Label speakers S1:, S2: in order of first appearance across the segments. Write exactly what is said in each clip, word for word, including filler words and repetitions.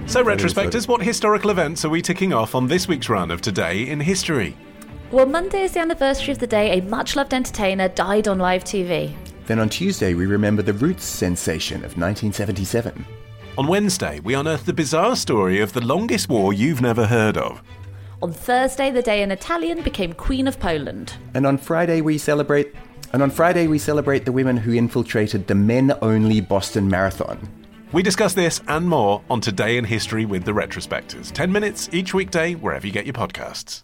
S1: So, retrospectors, what historical events are we ticking off on this week's run of Today in History?
S2: Well, Monday is the anniversary of the day a much-loved entertainer died on live T V.
S3: Then on Tuesday, we remember the Roots sensation of nineteen seventy-seven.
S1: On Wednesday, we unearth the bizarre story of the longest war you've never heard of.
S2: On Thursday, the day an Italian became Queen of Poland.
S3: And on Friday, we celebrate... And on Friday, we celebrate the women who infiltrated the men-only Boston Marathon.
S1: We discuss this and more on Today in History with the Retrospectors. Ten minutes each weekday, wherever you get your podcasts.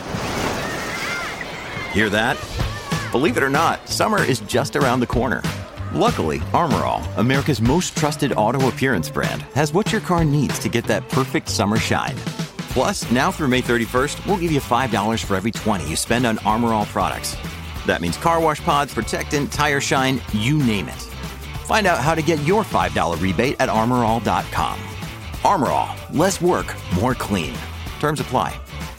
S4: Hear that? Believe it or not, summer is just around the corner. Luckily, Armor All, America's most trusted auto appearance brand, has what your car needs to get that perfect summer shine. Plus, now through May thirty-first, we'll give you five dollars for every twenty you spend on Armor All products. That means car wash pods, protectant, tire shine, you name it. Find out how to get your five dollars rebate at armor all dot com. Armor All, less work, more clean. Terms apply.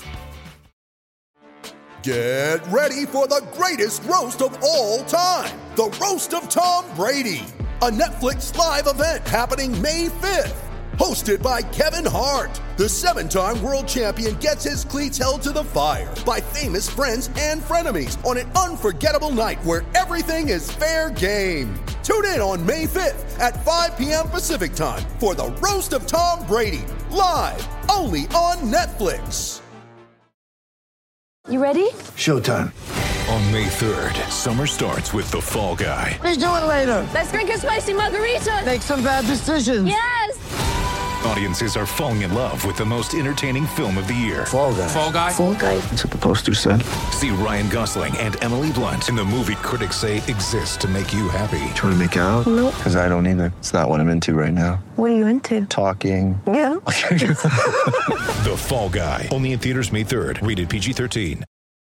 S5: Get ready for the greatest roast of all time, the Roast of Tom Brady, a Netflix live event happening May fifth. Hosted by Kevin Hart, the seven-time world champion gets his cleats held to the fire by famous friends and frenemies on an unforgettable night where everything is fair game. Tune in on May fifth at five p.m. Pacific time for the Roast of Tom Brady, live only on Netflix.
S6: You ready?
S7: Showtime. On May third, summer starts with The Fall Guy.
S6: Let's do it later. Let's drink a spicy margarita. Make some bad decisions. Yes.
S7: Audiences are falling in love with the most entertaining film of the year.
S8: Fall Guy.
S7: Fall Guy.
S6: Fall Guy.
S8: That's what the poster said.
S7: See Ryan Gosling and Emily Blunt in the movie critics say exists to make you happy.
S8: Trying to make it out?
S6: Nope.
S8: Because I don't either. It's not what I'm into right now.
S6: What are you into?
S8: Talking.
S6: Yeah.
S7: The Fall Guy. Only in theaters May third. Rated P G thirteen.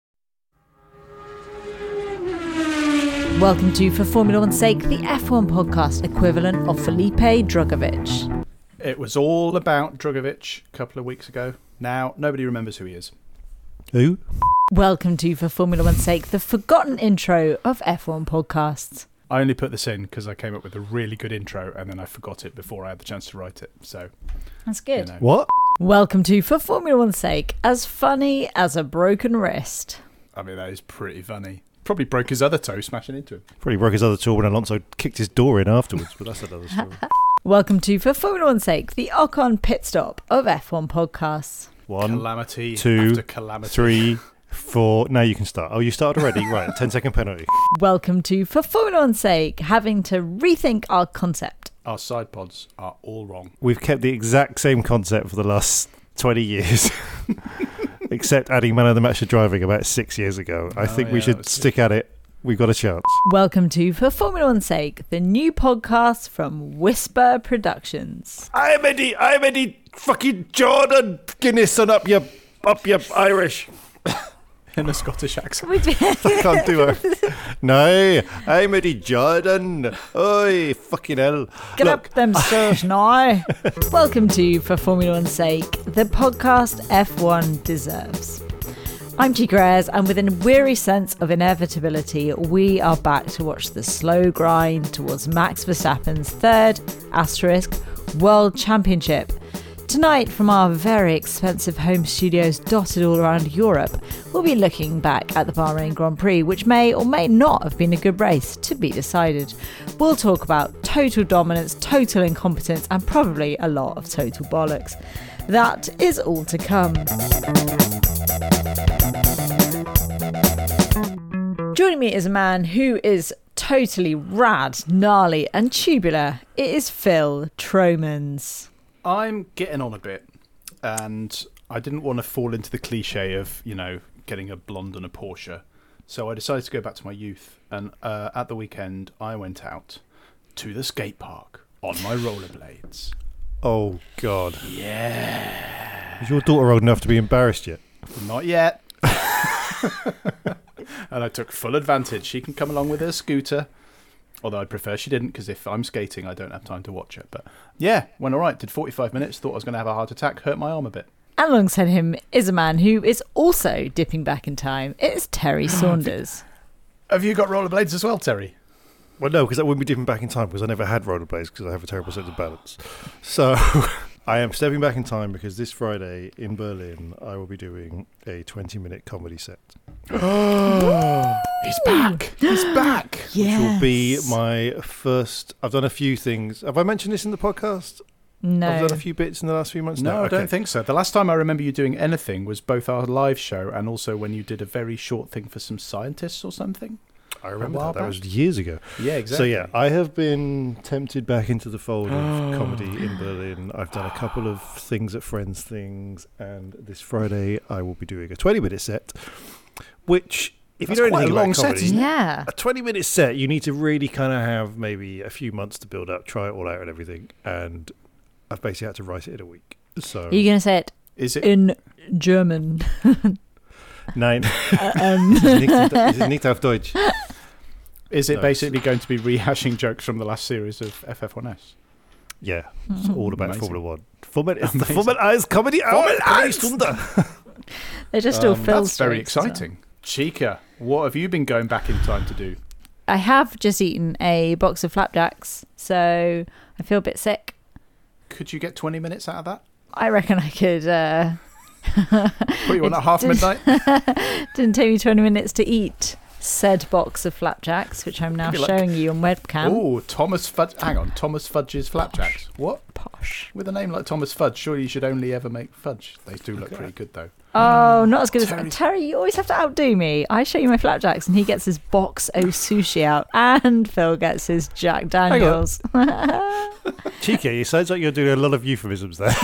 S9: Welcome to For Formula One's Sake, the F one podcast equivalent of Felipe Drugovich.
S10: It was all about Drugovich a couple of weeks ago. Now, nobody remembers who he is.
S9: Who? Welcome to For Formula One's Sake, the forgotten intro of F one podcasts.
S10: I only put this in because I came up with a really good intro and then I forgot it before I had the chance to write it. So
S9: That's good.
S10: You know.
S9: What? Welcome to For Formula One's Sake, as funny as a broken wrist.
S10: I mean, that is pretty funny. Probably broke his other toe smashing into him.
S11: Probably broke his other toe when Alonso kicked his door in afterwards, but that's another story.
S9: Welcome to For Formula One's Sake, the Ocon pit stop of F one podcasts.
S11: One,
S10: calamity
S11: two,
S10: after calamity.
S11: three, four. Now you can start. Oh, you started already? Right, ten second penalty.
S9: Welcome to For Formula One's Sake, having to rethink our concept.
S10: Our side pods are all wrong.
S11: We've kept the exact same concept for the last twenty years. Except adding man of the match to driving about six years ago. I
S10: oh,
S11: think
S10: yeah,
S11: we should stick good. at it. We've got a chance.
S9: Welcome to For Formula One's Sake, the new podcast from Whisper Productions.
S11: I'm Eddie, I'm Eddie fucking Jordan Guinness and up your, up your Irish.
S10: In a Scottish accent.
S11: I can't do it. No, I'm Eddie Jordan. Oi, fucking hell.
S9: Get
S11: Look.
S9: up them stairs now. Welcome to For Formula One's Sake, the podcast F one deserves. I'm Chica Ayres, and with a weary sense of inevitability, we are back to watch the slow grind towards Max Verstappen's third asterisk World Championship. Tonight, from our very expensive home studios dotted all around Europe, we'll be looking back at the Bahrain Grand Prix, which may or may not have been a good race, to be decided. We'll talk about total dominance, total incompetence, and probably a lot of total bollocks. That is all to come. Joining me is a man who is totally rad, gnarly, and tubular. It is Phil Tromans.
S10: I'm getting on a bit, and I didn't want to fall into the cliche of, you know, getting a blonde and a Porsche. So I decided to go back to my youth, and uh, at the weekend I went out to the skate park on my rollerblades.
S11: Oh, God.
S10: Yeah.
S11: Is your daughter old enough to be embarrassed yet?
S10: Not yet. And I took full advantage. She can come along with her scooter. Although I'd prefer she didn't, because if I'm skating, I don't have time to watch it. But yeah, went all right. Did forty-five minutes. Thought I was going to have a heart attack. Hurt my arm a bit.
S9: And alongside him is a man who is also dipping back in time. It's Terry Saunders.
S10: Have you got rollerblades as well, Terry?
S11: Well, no, because I wouldn't be dipping back in time because I never had rollerblades because I have a terrible sense of balance. So I am stepping back in time because this Friday in Berlin, I will be doing a twenty-minute comedy set.
S10: Oh, he's back! He's back!
S9: Yes.
S11: Which will be my first. I've done a few things. Have I mentioned this in the podcast?
S9: No.
S11: I've done a few bits in the last few months.
S10: No,
S11: No,
S10: I
S11: okay.
S10: don't think so. The last time I remember you doing anything was both our live show and also when you did a very short thing for some scientists or something.
S11: I remember
S10: while
S11: that. That
S10: back.
S11: was years ago.
S10: Yeah, exactly.
S11: So yeah, I have been tempted back into the fold of comedy in Berlin. I've done a couple of things at Friends Things, and this Friday I will be doing a twenty-minute set, which, if
S10: That's
S11: you know
S10: quite
S11: anything
S10: a long
S11: about
S10: set,
S11: comedy,
S10: isn't it?
S9: Yeah.
S11: a twenty-minute set, you need to really kind of have maybe a few months to build up, try it all out and everything, and I've basically had to write it in a week. So
S9: Are you going to say it,
S10: Is it
S9: in German?
S11: Nein.
S9: um.
S11: Es ist nicht- es ist nicht auf Deutsch.
S10: Is it
S11: No,
S10: basically going to be rehashing jokes from the last series of F F one S?
S11: Yeah, it's all about
S10: Amazing.
S11: Formula One. Formel, it's the
S10: Amazing.
S11: Formel Eins comedy
S10: Formel
S11: hour.
S10: Eins.
S9: They're just all
S11: Um,
S9: Phil
S10: That's very
S9: strokes as well.
S10: exciting. Chica, what have you been going back in time to do?
S9: I have just eaten a box of flapjacks, so I feel a bit sick.
S10: Could you get twenty minutes out of that?
S9: I reckon I could. Uh,
S10: Put you on
S9: It
S10: at half
S9: did-
S10: midnight?
S9: Didn't take me twenty minutes to eat said box of flapjacks, which I'm now
S10: Could be like-
S9: showing you on webcam.
S10: Oh, Thomas Fudge. Hang on, Thomas Fudge's flapjacks. What?
S9: Posh.
S10: With a name like Thomas Fudge, surely you should only ever make fudge. They do look pretty good, though.
S9: Oh, not as good
S10: Terry-
S9: as Terry. You always have to outdo me. I show you my flapjacks, and he gets his box of sushi out, and Phil gets his Jack Daniels.
S11: Chica, it sounds like you're doing a lot of euphemisms there.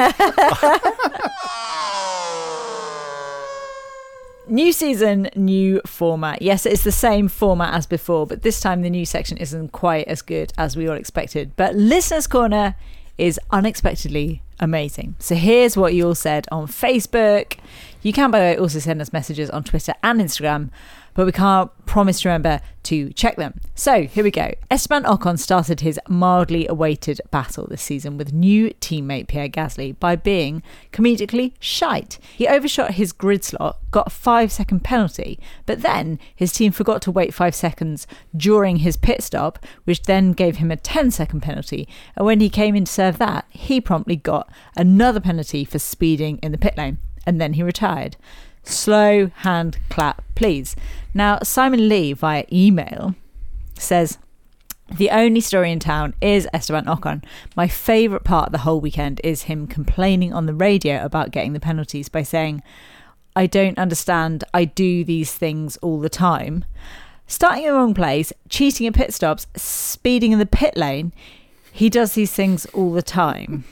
S9: New season, new format. Yes, it's the same format as before, but this time the new section isn't quite as good as we all expected. But Listener's Corner is unexpectedly amazing. So here's what you all said on Facebook. You can, by the way, also send us messages on Twitter and Instagram, but we can't promise to remember to check them. So here we go. Esteban Ocon started his mildly awaited battle this season with new teammate Pierre Gasly by being comedically shite. He overshot his grid slot, got a five second penalty, but then his team forgot to wait five seconds during his pit stop, which then gave him a ten second penalty. And when he came in to serve that, he promptly got another penalty for speeding in the pit lane, and then he retired. Slow hand clap, please. Now, Simon Lee via email says, the only story in town is Esteban Ocon. My favourite part of the whole weekend is him complaining on the radio about getting the penalties by saying, I don't understand, I do these things all the time. Starting in the wrong place, cheating at pit stops, speeding in the pit lane, he does these things all the time.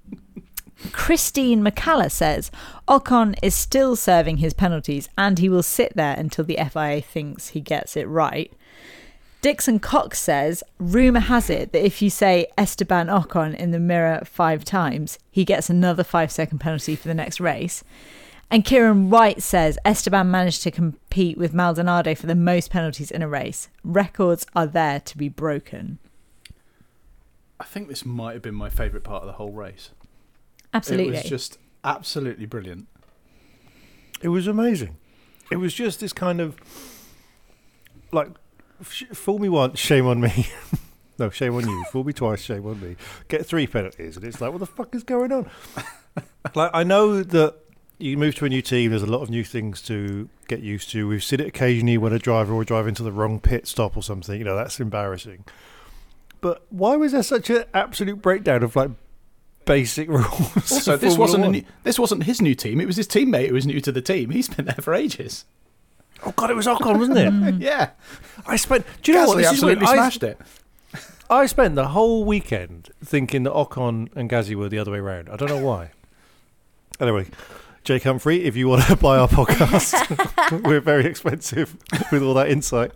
S9: Christine McCalla says Ocon is still serving his penalties and he will sit there until the F I A thinks he gets it right. Dixon Cox says rumour has it that if you say Esteban Ocon in the mirror five times, he gets another five second penalty for the next race. And Kieran White says Esteban managed to compete with Maldonado for the most penalties in a race. Records are there to be broken.
S10: I think this might have been my favourite part of the whole race.
S9: Absolutely.
S10: It was just absolutely brilliant.
S11: It was amazing. It was just this kind of, like, sh- fool me once, shame on me. No, shame on you. Fool me twice, shame on me. Get three penalties. And it's like, what the fuck is going on? Like, I know that you move to a new team, there's a lot of new things to get used to. We've seen it occasionally when a driver will drive into the wrong pit stop or something. You know, that's embarrassing. But why was there such an absolute breakdown of, like, basic rules?
S10: Also, this wasn't a new, this wasn't his new team. It was his teammate who was new to the team. He's been there for ages.
S11: Oh God, it was Ocon, wasn't it?
S10: Yeah,
S11: I spent. Do you know
S10: Gasly
S11: what? This is
S10: absolutely
S11: weird. I-
S10: smashed it.
S11: I spent the whole weekend thinking that Ocon and Gasly were the other way around. I don't know why. Anyway, Jake Humphrey, if you want to buy our podcast, we're very expensive with all that insight.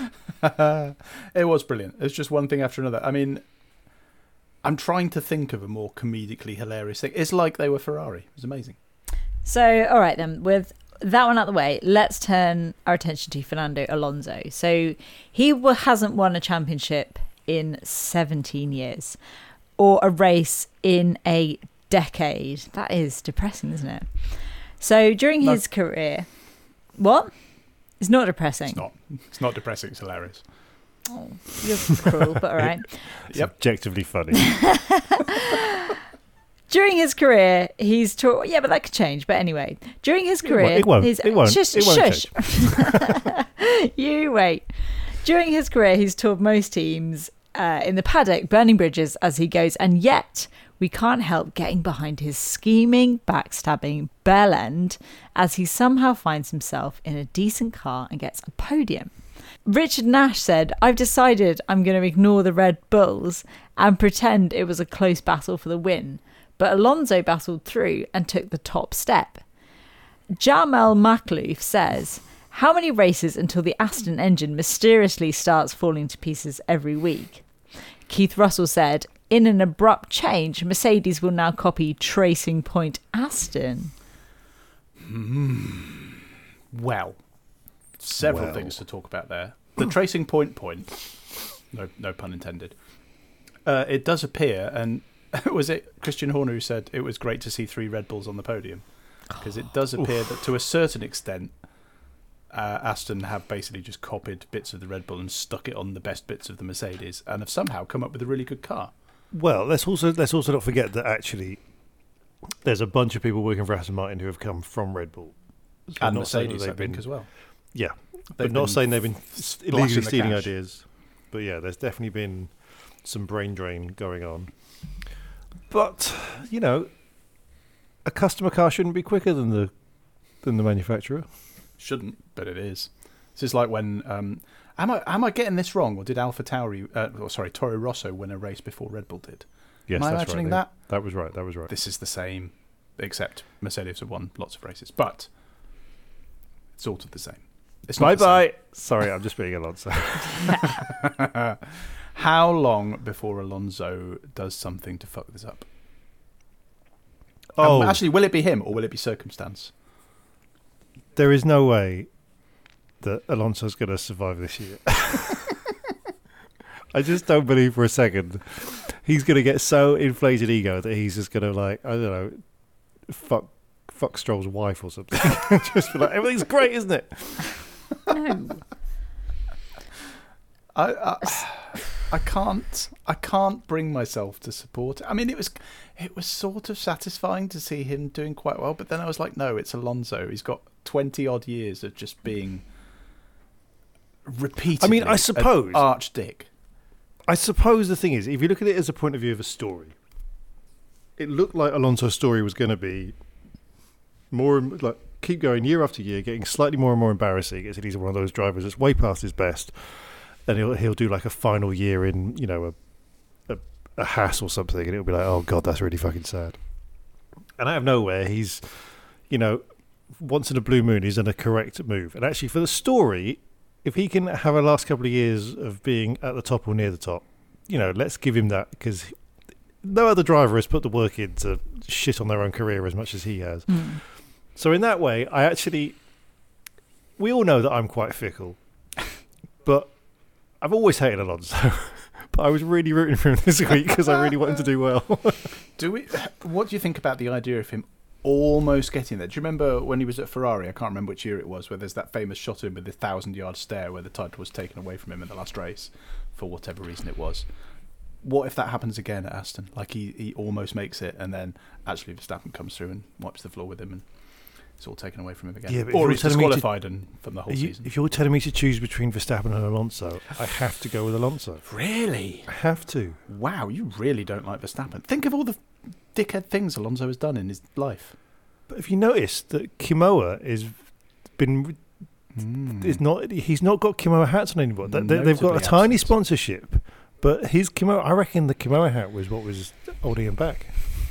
S10: It was brilliant. It was just one thing after another. I mean, I'm trying to think of a more comedically hilarious thing. It's like they were Ferrari. It was amazing.
S9: So, all right then, with that one out the way, let's turn our attention to Fernando Alonso. So he w- hasn't won a championship in seventeen years, or a race in a decade. That is depressing, isn't it? So during
S10: No.
S9: his career, what? It's not depressing.
S10: It's not. It's not depressing. It's hilarious.
S9: Oh, you're cruel, but all right.
S11: It's
S10: Yep.
S11: objectively funny.
S9: During his career, he's taught. Yeah, but that could change. But anyway, during his career,
S11: It won't.
S9: his,
S11: It won't.
S9: Shush,
S11: It won't
S9: shush. You wait. During his career, he's toured most teams uh, in the paddock, burning bridges as he goes, and yet we can't help getting behind his scheming, backstabbing bell end as he somehow finds himself in a decent car and gets a podium. Richard Nash said, "I've decided I'm going to ignore the Red Bulls and pretend it was a close battle for the win." But Alonso battled through and took the top step. Jamel Makhlouf says, "How many races until the Aston engine mysteriously starts falling to pieces every week?" Keith Russell said, "In an abrupt change, Mercedes will now copy Tracing Point Aston."
S10: Mm. Well, several
S11: Well.
S10: things to talk about there. The Tracing Point point, no, no pun intended. Uh, it does appear, and was it Christian Horner who said it was great to see three Red Bulls on the podium? Because it does appear that to a certain extent, uh, Aston have basically just copied bits of the Red Bull and stuck it on the best bits of the Mercedes, and have somehow come up with a really good car.
S11: Well, let's also let's also not forget that actually there's a bunch of people working for Aston Martin who have come from Red Bull. So
S10: And
S11: not saying that
S10: Mercedes, I
S11: they've
S10: think,
S11: been-
S10: as well.
S11: Yeah,
S10: They've
S11: but not
S10: been
S11: saying they've been
S10: splashing
S11: illegally
S10: the
S11: stealing
S10: cash.
S11: ideas. But yeah, there's definitely been some brain drain going on. But you know, a customer car shouldn't be quicker than the than the manufacturer.
S10: Shouldn't, but it is. This is like when um, am I am I getting this wrong, or did Alpha Tauri, uh, oh, sorry, Toro Rosso win a race before Red Bull did?
S11: Yes,
S10: am I
S11: that's
S10: imagining
S11: right.
S10: that?
S11: That was right. That was right.
S10: This is the same, except Mercedes have won lots of races, but it's sort of the same. It's not
S11: Bye
S10: the
S11: bye. Sorry, I'm just being Alonso.
S10: same. How long before Alonso does something to fuck this up?
S11: Oh,
S10: Um, actually, will it be him or will it be circumstance?
S11: there is no way that Alonso's going to survive this year. I just don't believe for a second he's going to get so inflated ego that he's just going to, like, I don't know, fuck fuck Stroll's wife or something. Just be like, everything's great, isn't it?
S9: No.
S10: I, I I can't I can't bring myself to support it. I mean, it was it was sort of satisfying to see him doing quite well, but then I was like, no, it's Alonso. He's got twenty odd years of just being repeatedly.
S11: I mean, I
S10: an
S11: suppose
S10: arch dick.
S11: I suppose the thing is, if you look at it as a point of view of a story, it looked like Alonso's story was going to be more like keep going year after year, getting slightly more and more embarrassing. As he's one of those drivers that's way past his best, and he'll he'll do like a final year in, you know, a a, a Haas or something, and it'll be like, oh god, that's really fucking sad. And out of nowhere, he's, you know, once in a blue moon, he's done a correct move. And actually, for the story, if he can have a last couple of years of being at the top or near the top, you know, let's give him that, because no other driver has put the work in to shit on their own career as much as he has.
S9: Mm.
S11: So in that way, I actually, we all know that I'm quite fickle, but I've always hated Alonso. But I was really rooting for him this week because I really want him to do well.
S10: Do we? What do you think about the idea of him almost getting there? Do you remember when he was at Ferrari? I can't remember which year it was, where there's that famous shot of him with the thousand-yard stare where the title was taken away from him in the last race for whatever reason it was. What if that happens again at Aston? Like he, he almost makes it, and then actually Verstappen comes through and wipes the floor with him, and it's all taken away from him again.
S11: Yeah, but
S10: or
S11: if
S10: he's
S11: you're telling me to-
S10: disqualified and from the whole
S11: If you-
S10: season.
S11: If you're telling me to choose between Verstappen and Alonso, I have to go with Alonso.
S10: Really?
S11: I have to.
S10: Wow, you really don't like Verstappen. Think of all the dickhead things Alonso has done in his life.
S11: But if you notice that Kimoa is been
S10: Mm.
S11: is not he's not got Kimoa hats on anymore. They, they- they've got a
S10: Notably
S11: tiny
S10: absent.
S11: sponsorship, but his Kimoa, I reckon the Kimoa hat was what was holding him back.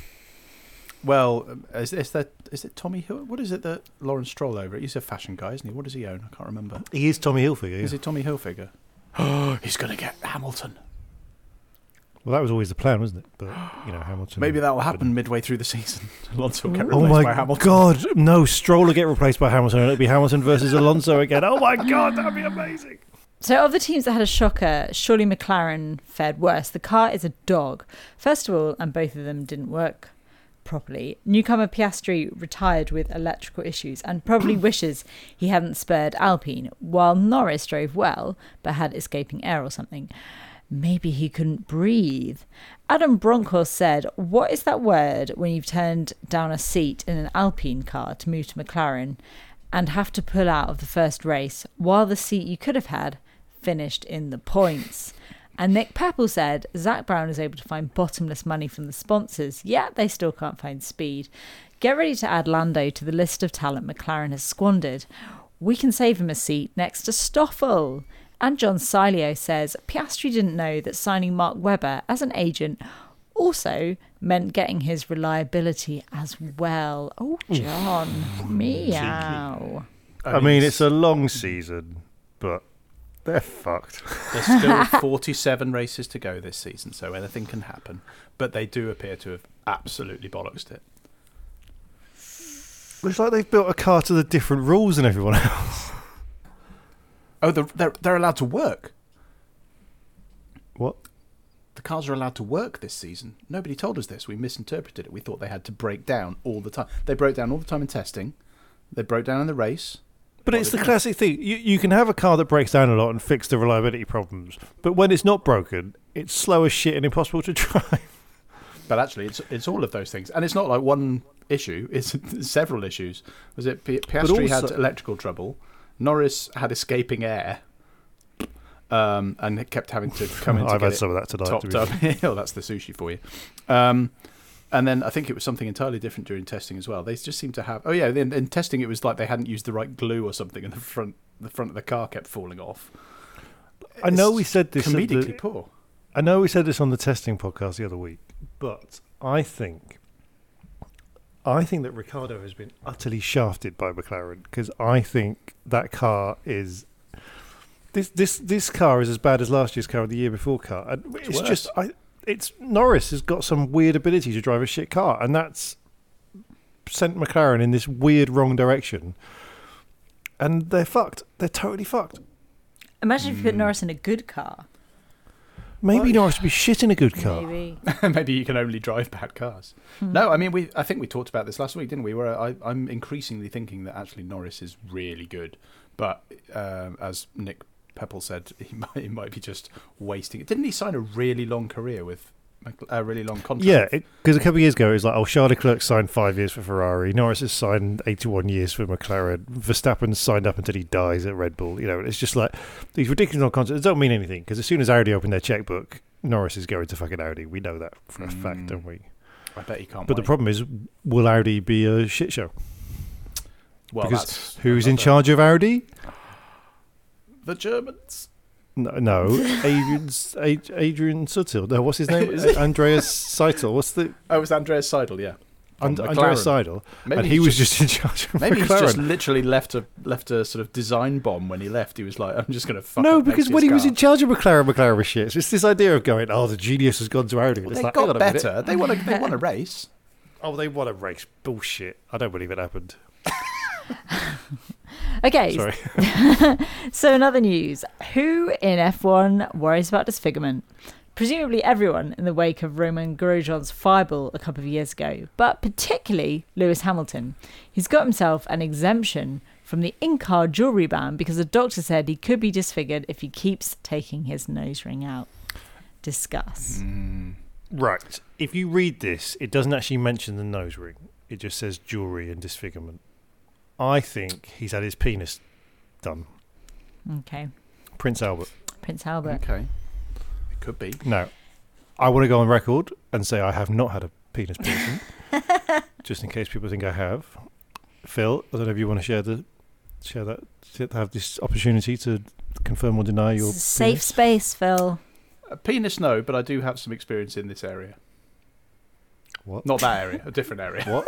S10: Well, um, is, is that is it Tommy Hill? What is it that Lawrence Stroll over? He's a fashion guy, isn't he? What does he own? I can't remember.
S11: He is Tommy Hilfiger.
S10: Is
S11: Yeah.
S10: it Tommy Hilfiger? Oh, he's going to get Hamilton.
S11: Well, that was always the plan, wasn't it? But you know, Hamilton.
S10: Maybe that will happen midway through the season. Alonso will get
S11: Oh
S10: replaced by
S11: my
S10: Hamilton.
S11: god! No, Stroll will get replaced by Hamilton, and it'll be Hamilton versus Alonso again. Oh my god, that'd be amazing!
S9: So of the teams that had a shocker, surely McLaren fared worse. The car is a dog. First of all, and both of them didn't work properly, newcomer Piastri retired with electrical issues and probably wishes he hadn't spared Alpine, while Norris drove well but had escaping air or something. maybe he couldn't breathe. Adam Bronkhorst said, what is that word when you've turned down a seat in an Alpine car to move to McLaren and have to pull out of the first race while the seat you could have had finished in the points? And Nick Pepple said, Zach Brown is able to find bottomless money from the sponsors, yet they still can't find speed. Get ready to add Lando to the list of talent McLaren has squandered. We can save him a seat next to Stoffel. And John Sileo says, Piastri didn't know that signing Mark Webber as an agent also meant getting his reliability as well. Oh, John. Meow.
S11: I mean, it's a long season, but they're fucked.
S10: There's still forty-seven races to go this season, so anything can happen. But they do appear to have absolutely bollocksed it.
S11: It's like they've built a car to the different rules than everyone else.
S10: Oh, they're, they're, they're allowed to work.
S11: What?
S10: The cars are allowed to work this season. Nobody told us this. We misinterpreted it. We thought they had to break down all the time. They broke down all the time in testing. They broke down in the race.
S11: But it's the classic thing. You you can have a car that breaks down a lot and fix the reliability problems. But when it's not broken, it's slow as shit and impossible to drive.
S10: But actually, it's it's all of those things. And it's not like one issue. It's several issues. Was it Pi- Piastri also had electrical trouble. Norris had escaping air. Um, and it kept having to come in to
S11: I've
S10: get
S11: had
S10: it
S11: some of that tonight.
S10: topped
S11: To
S10: up. Oh, that's the sushi for you. Um, and then I think it was something entirely different during testing as well. They just seem to have. Oh yeah, in, in testing it was like they hadn't used the right glue or something, and the front the front of the car kept falling off.
S11: I know we said this
S10: comedically
S11: the,
S10: poor.
S11: I know we said this on the testing podcast the other week, but I think I think that Ricciardo has been utterly shafted by McLaren, because I think that car is this this this car is as bad as last year's car or the year before car. And it's, it's just I it's Norris has got some weird ability to drive a shit car, and that's sent McLaren in this weird wrong direction. And they're fucked. They're totally fucked.
S9: Imagine if you put Norris in a good car.
S11: Maybe
S9: What?
S11: Norris would be shit in a good car.
S9: Maybe.
S10: Maybe you can only drive bad cars.
S9: Hmm.
S10: No, I mean, we. I think we talked about this last week, didn't we? Where I, I'm increasingly thinking that actually Norris is really good, but um, as Nick Pepple said, he might, he might be just wasting it. Didn't he sign a really long career with a really long contract?
S11: Yeah, because a couple of years ago it was like, oh, Charles Leclerc signed five years for Ferrari. Norris has signed eighty-one years for McLaren. Verstappen signed up until he dies at Red Bull. You know, it's just like these ridiculous long contracts don't mean anything, because as soon as Audi open their checkbook, Norris is going to fucking Audi. We know that for a mm. fact, don't we?
S10: I bet he can't.
S11: But
S10: wait.
S11: the problem is, will Audi be a shit show?
S10: Well,
S11: because
S10: that's
S11: who's in
S10: another...
S11: charge of Audi?
S10: The Germans.
S11: No, no. Adrian Adrian Sutil. No, what's his name? Andreas Seidel. What's the?
S10: Oh, it was Andreas Seidel. Yeah,
S11: And, Andreas Seidel,
S10: maybe
S11: and he was just, just in charge of
S10: maybe
S11: McLaren.
S10: he's just literally left a left a sort of design bomb when he left. He was like, "I'm just going to fuck."
S11: No,
S10: up
S11: because
S10: next
S11: when he
S10: year's
S11: was
S10: car.
S11: in charge of McLaren, McLaren was shit. So it's this idea of going, "Oh, the genius has gone to Audi."
S10: Well,
S11: it's
S10: they
S11: like,
S10: got
S11: hang on a
S10: better.
S11: minute.
S10: They won a they won a race.
S11: Oh, they won a race. Bullshit. I don't believe it happened.
S9: Okay.
S11: Sorry.
S9: So in other news, who in F one worries about disfigurement? Presumably everyone in the wake of Roman Grosjean's fireball a couple of years ago, but particularly Lewis Hamilton. He's got himself an exemption from the in-car jewellery ban because the doctor said he could be disfigured if he keeps taking his nose ring out. Discuss.
S10: Mm.
S11: Right. If you read this, it doesn't actually mention the nose ring. It just says jewellery and disfigurement. I think he's had his penis done.
S9: Okay.
S11: Prince Albert.
S9: Prince Albert.
S10: Okay. It could be.
S11: No. I want to go on record and say I have not had a penis piercing. Just in case people think I have. Phil, I don't know if you want to share the share that have this opportunity to confirm or deny your
S9: It's a safe
S11: penis.
S9: space, Phil.
S10: A penis, no, but I do have some experience in this area.
S11: What?
S10: Not that area, a different area.
S11: What?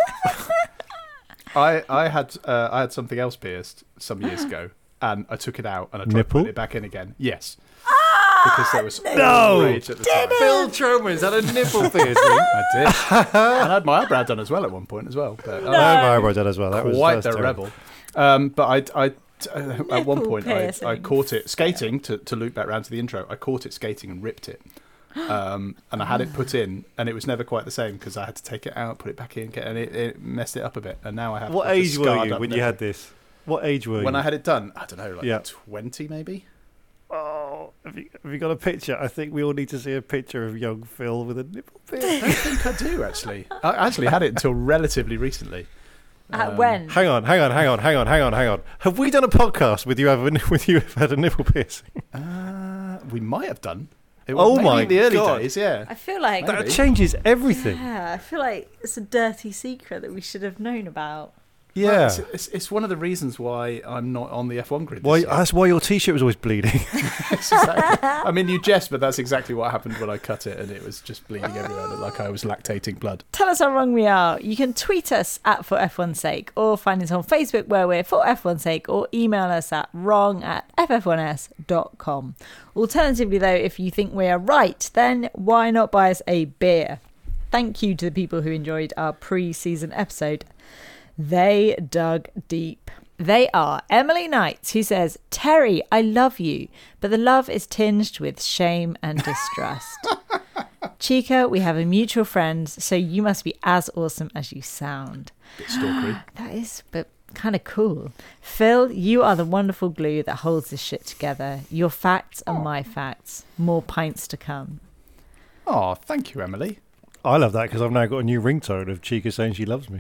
S10: I I had uh, I had something else pierced some years ago, and I took it out and I tried
S11: Nipple?
S10: to put it back in again. Yes, because there was all
S11: No!
S10: rage at the time.
S11: Phil Troman's had a nipple piercing.
S10: I did. And I had my eyebrow done as well at one point as well. But,
S11: No. I had my eyebrow done as well. That was-
S10: quite
S11: that was
S10: the
S11: terrible.
S10: rebel. Um, but I, I uh, at one
S9: Nipple
S10: point I, I
S9: piercing.
S10: caught it skating to to loop back round to the intro. I caught it skating and ripped it. Um, and I had it put in, and it was never quite the same because I had to take it out, put it back in, get, and it, it messed it up a bit. And now I have.
S11: What
S10: like a
S11: age were
S10: scarred
S11: you
S10: up
S11: when you
S10: nipple.
S11: had this? What age were you?
S10: When I had it done, I don't know, like
S11: Yeah.
S10: twenty maybe.
S11: Oh, Oh, have you, have you got a picture? I think we all need to see a picture of young Phil with a nipple piercing.
S10: I don't think I do, actually. I actually had it until relatively recently.
S9: At
S10: Um,
S9: when?
S11: Hang on, hang on, hang on, hang on, hang on, hang on. Have we done a podcast with you having with you have had a nipple piercing?
S10: Uh, we might have done. It
S11: Oh
S10: maybe
S11: my
S10: in the early
S11: God.
S10: days, yeah.
S9: I feel like
S11: That changes everything.
S9: Yeah, I feel like it's a dirty secret that we should have known about.
S11: Yeah.
S10: Well, it's, it's, it's one of the reasons why I'm not on the F one grid this
S11: Why?
S10: year.
S11: That's why your T-shirt was always bleeding.
S10: It's exactly- I mean, you jest, but that's exactly what happened when I cut it, and it was just bleeding everywhere. It looked like I was lactating blood.
S9: Tell us how wrong we are. You can tweet us at For F one's Sake, or find us on Facebook where we're For F one's Sake, or email us at wrong at f f one s dot com. Alternatively, though, if you think we are right, then why not buy us a beer? Thank you to the people who enjoyed our pre-season episode. They dug deep. They are Emily Knight, who says, Terry, I love you, but the love is tinged with shame and distrust. Chica, we have a mutual friend, so you must be as awesome as you sound.
S10: Bit stalkery.
S9: That is, but kind of cool. Phil, you are the wonderful glue that holds this shit together. Your facts are my facts. More pints to come.
S10: Oh, thank you, Emily.
S11: I love that because I've now got a new ringtone of Chica saying she loves me.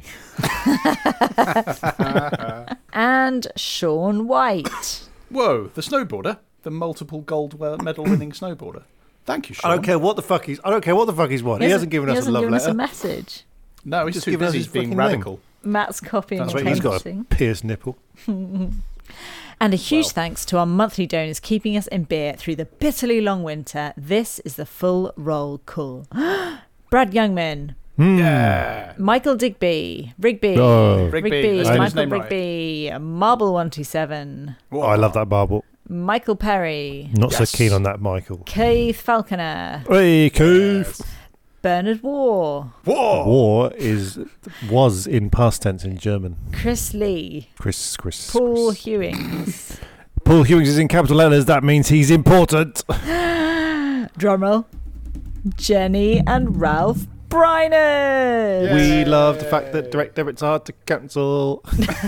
S9: And Sean White.
S10: Whoa, the snowboarder, the multiple gold medal winning snowboarder. Thank you, Sean.
S11: I don't care what the fuck he's. I don't care what the fuck he's won. He, hasn't given
S9: he
S11: us
S9: hasn't
S11: a love
S9: given
S11: letter.
S9: us a message.
S10: No, he's
S11: Just
S10: too
S11: given us
S10: busy
S11: his
S10: being
S11: fucking
S10: radical.
S9: Matt's copying
S11: That's
S9: and
S11: right. He's got a
S9: pasting.
S11: pierced nipple.
S9: And a huge thanks to our monthly donors keeping us in beer through the bitterly long winter. This is the full roll call. Brad Youngman.
S11: Mm.
S10: Yeah.
S9: Michael Digby. Rigby.
S11: Oh.
S10: Rigby.
S9: Rigby.
S10: Let's get his
S9: Michael
S10: name right.
S9: Rigby. Marble one two seven.
S11: Oh, I love that marble.
S9: Michael Perry.
S11: Not
S10: Yes.
S11: so keen on that, Michael.
S9: Keith Falconer.
S11: Hey, Keith.
S9: Bernard War.
S10: Whoa.
S11: War is was in past tense in German.
S9: Chris Lee.
S11: Chris, Chris.
S9: Paul
S11: Chris.
S9: Hewings.
S11: Paul Hewings is in capital letters. That means he's important.
S9: Drumroll. Jenny and Ralph Bryner.
S11: We love the fact that direct debits are hard to cancel.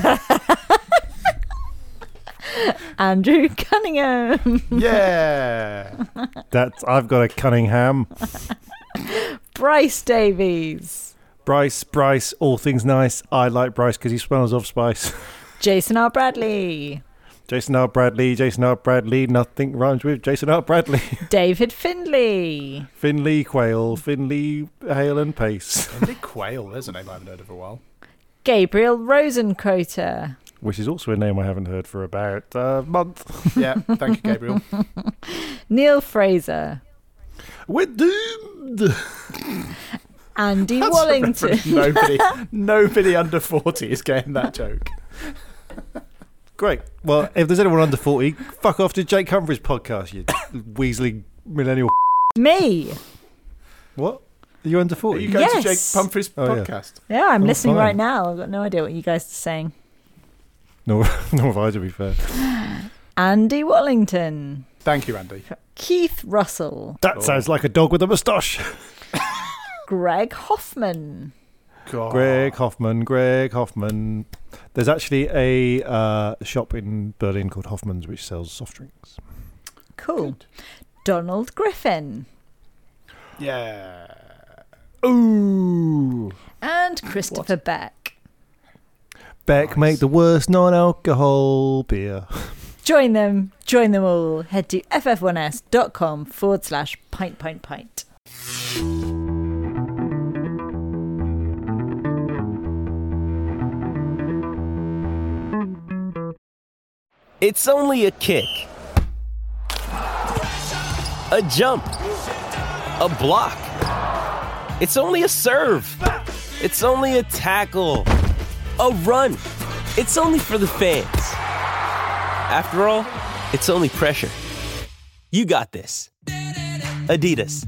S9: Andrew Cunningham.
S10: Yeah.
S11: That's I've got a Cunningham.
S9: Bryce Davies.
S11: Bryce, Bryce, all things nice. I like Bryce because he smells of spice.
S9: Jason R. Bradley.
S11: Jason R. Bradley, Jason R. Bradley, nothing rhymes with Jason R. Bradley.
S9: David Findley.
S11: Finley Quayle, Finley Hale and Pace.
S10: Andy Quayle, there's a name I haven't heard of for a while.
S9: Gabriel Rosenkroter.
S11: Which is also a name I haven't heard for about a month.
S10: Yeah, thank you, Gabriel.
S9: Neil Fraser.
S11: We're doomed.
S9: Andy
S10: That's
S9: Wallington.
S10: nobody, nobody under forty is getting that joke.
S11: Great. Well, if there's anyone under forty, fuck off to Jake Humphrey's podcast, you Weasley millennial.
S9: Me.
S11: What? Are you under
S10: Are
S11: forty?
S10: you going
S9: Yes.
S10: to Jake Pumphrey's
S11: Oh, yeah.
S10: podcast?
S9: Yeah, I'm
S11: Oh,
S9: listening
S11: fine.
S9: right now. I've got no idea what you guys are saying.
S11: No, nor have I, to be fair.
S9: Andy Wallington.
S10: Thank you, Andy.
S9: Keith Russell.
S11: That sounds like a dog with a moustache.
S9: Greg Hoffman.
S10: God.
S11: Greg Hoffman, Greg Hoffman. There's actually a uh, shop in Berlin called Hoffman's which sells soft drinks.
S9: Cool.
S10: Good.
S9: Donald Griffin.
S10: Yeah.
S11: Ooh.
S9: And Christopher Beck.
S11: Beck make the worst non-alcohol beer.
S9: Join them. Join them all. Head to f f one s dot com forward slash pint pint pint.
S12: It's only a kick, a jump, a block. It's only a serve. It's only a tackle, a run. It's only for the fans. After all, it's only pressure. You got this. Adidas.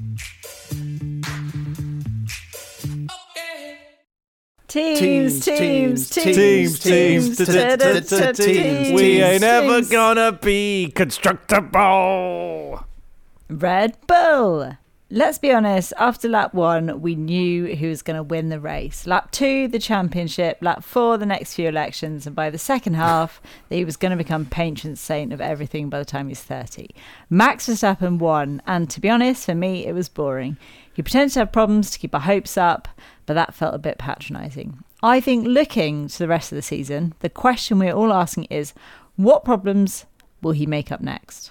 S9: Teams, teams,
S10: Teams,
S9: teams, teams,
S11: teams, teams,
S9: teams.
S11: We ain't ever
S9: teams.
S11: gonna be constructible.
S9: Red Bull. Let's be honest, after lap one, we knew who was going to win the race. Lap two, the championship. Lap four, the next few elections. And by the second half, he was going to become patron saint of everything by the time he's thirty. Max Verstappen won. And to be honest, for me, it was boring. He pretended to have problems to keep our hopes up, but that felt a bit patronising. I think looking to the rest of the season, the question we're all asking is, what problems will he make up next?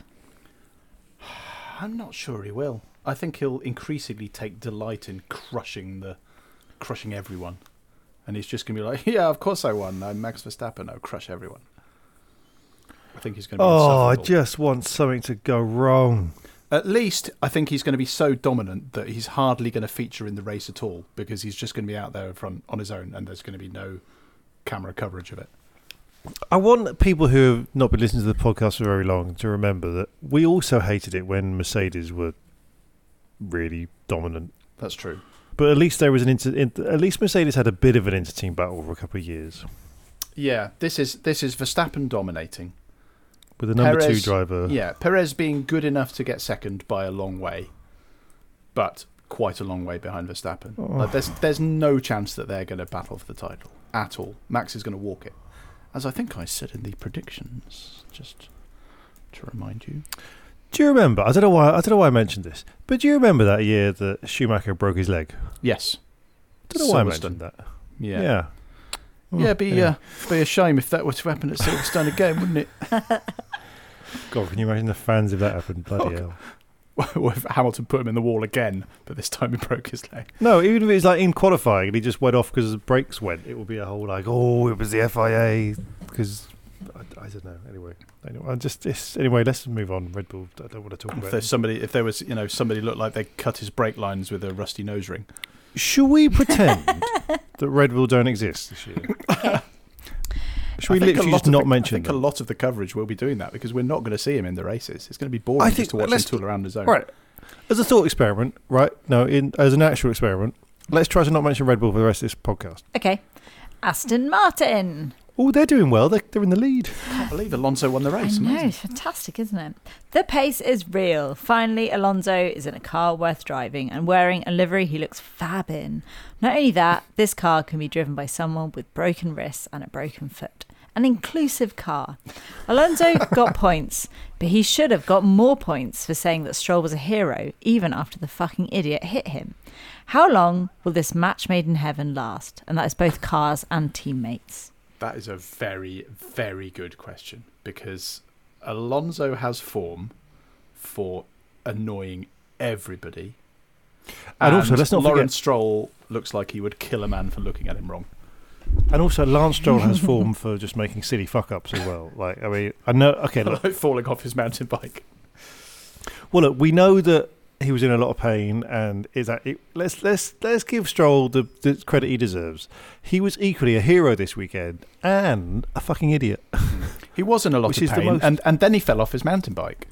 S10: I'm not sure he will. I think he'll increasingly take delight in crushing the, crushing everyone, and he's just gonna be like, "Yeah, of course I won. I'm Max Verstappen. I'll crush everyone." I think he's gonna be
S11: Oh, I
S10: insufferable.
S11: just want something to go wrong.
S10: At least I think he's going to be so dominant that he's hardly going to feature in the race at all, because he's just going to be out there in front on his own, and there's going to be no camera coverage of it.
S11: I want people who have not been listening to the podcast for very long to remember that we also hated it when Mercedes were really dominant.
S10: That's true.
S11: But at least there was an inter- in- at least Mercedes had a bit of an inter-team battle for a couple of years
S10: Yeah, this is this is Verstappen dominating
S11: with the number
S10: Perez,
S11: two driver.
S10: Yeah, Perez being good enough to get second by a long way, but quite a long way behind Verstappen.
S11: Oh.
S10: Like, there's there's no chance that they're going to battle for the title at all. Max is going to walk it, as I think I said in the predictions. Just to remind you.
S11: Do you remember? I don't know why. I don't know why I mentioned this, but do you remember that year that Schumacher broke his leg?
S10: Yes.
S11: I don't know why I
S10: Silverstone.
S11: mentioned that.
S10: Yeah.
S11: Yeah.
S10: Yeah, it'd be,
S11: yeah.
S10: uh, be a shame if that were to happen at Silverstone again, wouldn't it?
S11: God, can you imagine the fans if that happened? Bloody hell.
S10: Or if Hamilton put him in the wall again, but this time he broke his leg.
S11: No, even if it's like in qualifying and he just went off because the brakes went, it would be a whole like, oh, it was the F I A because I, I don't know. Anyway, anyway, I just it's, anyway. Let's move on. Red Bull. I don't want to talk
S10: If
S11: about.
S10: there's
S11: it.
S10: somebody, if there was, you know, somebody looked like they cut his brake lines with a rusty nose ring.
S11: Should we pretend that Red Bull don't exist this year? Should we
S10: I think a
S11: literally
S10: lot
S11: just
S10: of
S11: not
S10: the,
S11: mention
S10: I think
S11: them?
S10: a lot of the coverage will be doing that because we're not going to see him in the races. It's going to be boring
S11: I
S10: just
S11: think
S10: to watch him
S11: let's-
S10: tool around his own.
S11: Right. As a thought experiment, right? No, in as an actual experiment, let's try to not mention Red Bull for the rest of this podcast.
S9: Okay. Aston Martin.
S11: Oh, they're doing well. They're, they're in the lead.
S10: I can't believe Alonso won the race.
S9: I know,
S10: Amazing.
S9: it's fantastic, isn't it? The pace is real. Finally, Alonso is in a car worth driving and wearing a livery he looks fab in. Not only that, this car can be driven by someone with broken wrists and a broken foot. An inclusive car. Alonso got points, but he should have got more points for saying that Stroll was a hero, even after the fucking idiot hit him. How long will this match made in heaven last? And that is both cars and teammates.
S10: That is a very, very good question because Alonso has form for annoying everybody.
S11: And also, let's not
S10: Lawrence
S11: forget-
S10: Stroll looks like he would kill a man for looking at him wrong.
S11: And also, Lance Stroll has form for just making silly fuck ups as well. Like, I mean, I know. Okay, look.
S10: Like falling off his mountain bike.
S11: Well, look, we know that he was in a lot of pain, and is that it, let's let's let's give Stroll the, the credit he deserves. He was equally a hero this weekend and a fucking idiot.
S10: He was in a lot
S11: Which
S10: of
S11: is the
S10: pain,
S11: most-
S10: and and then he fell off his mountain bike.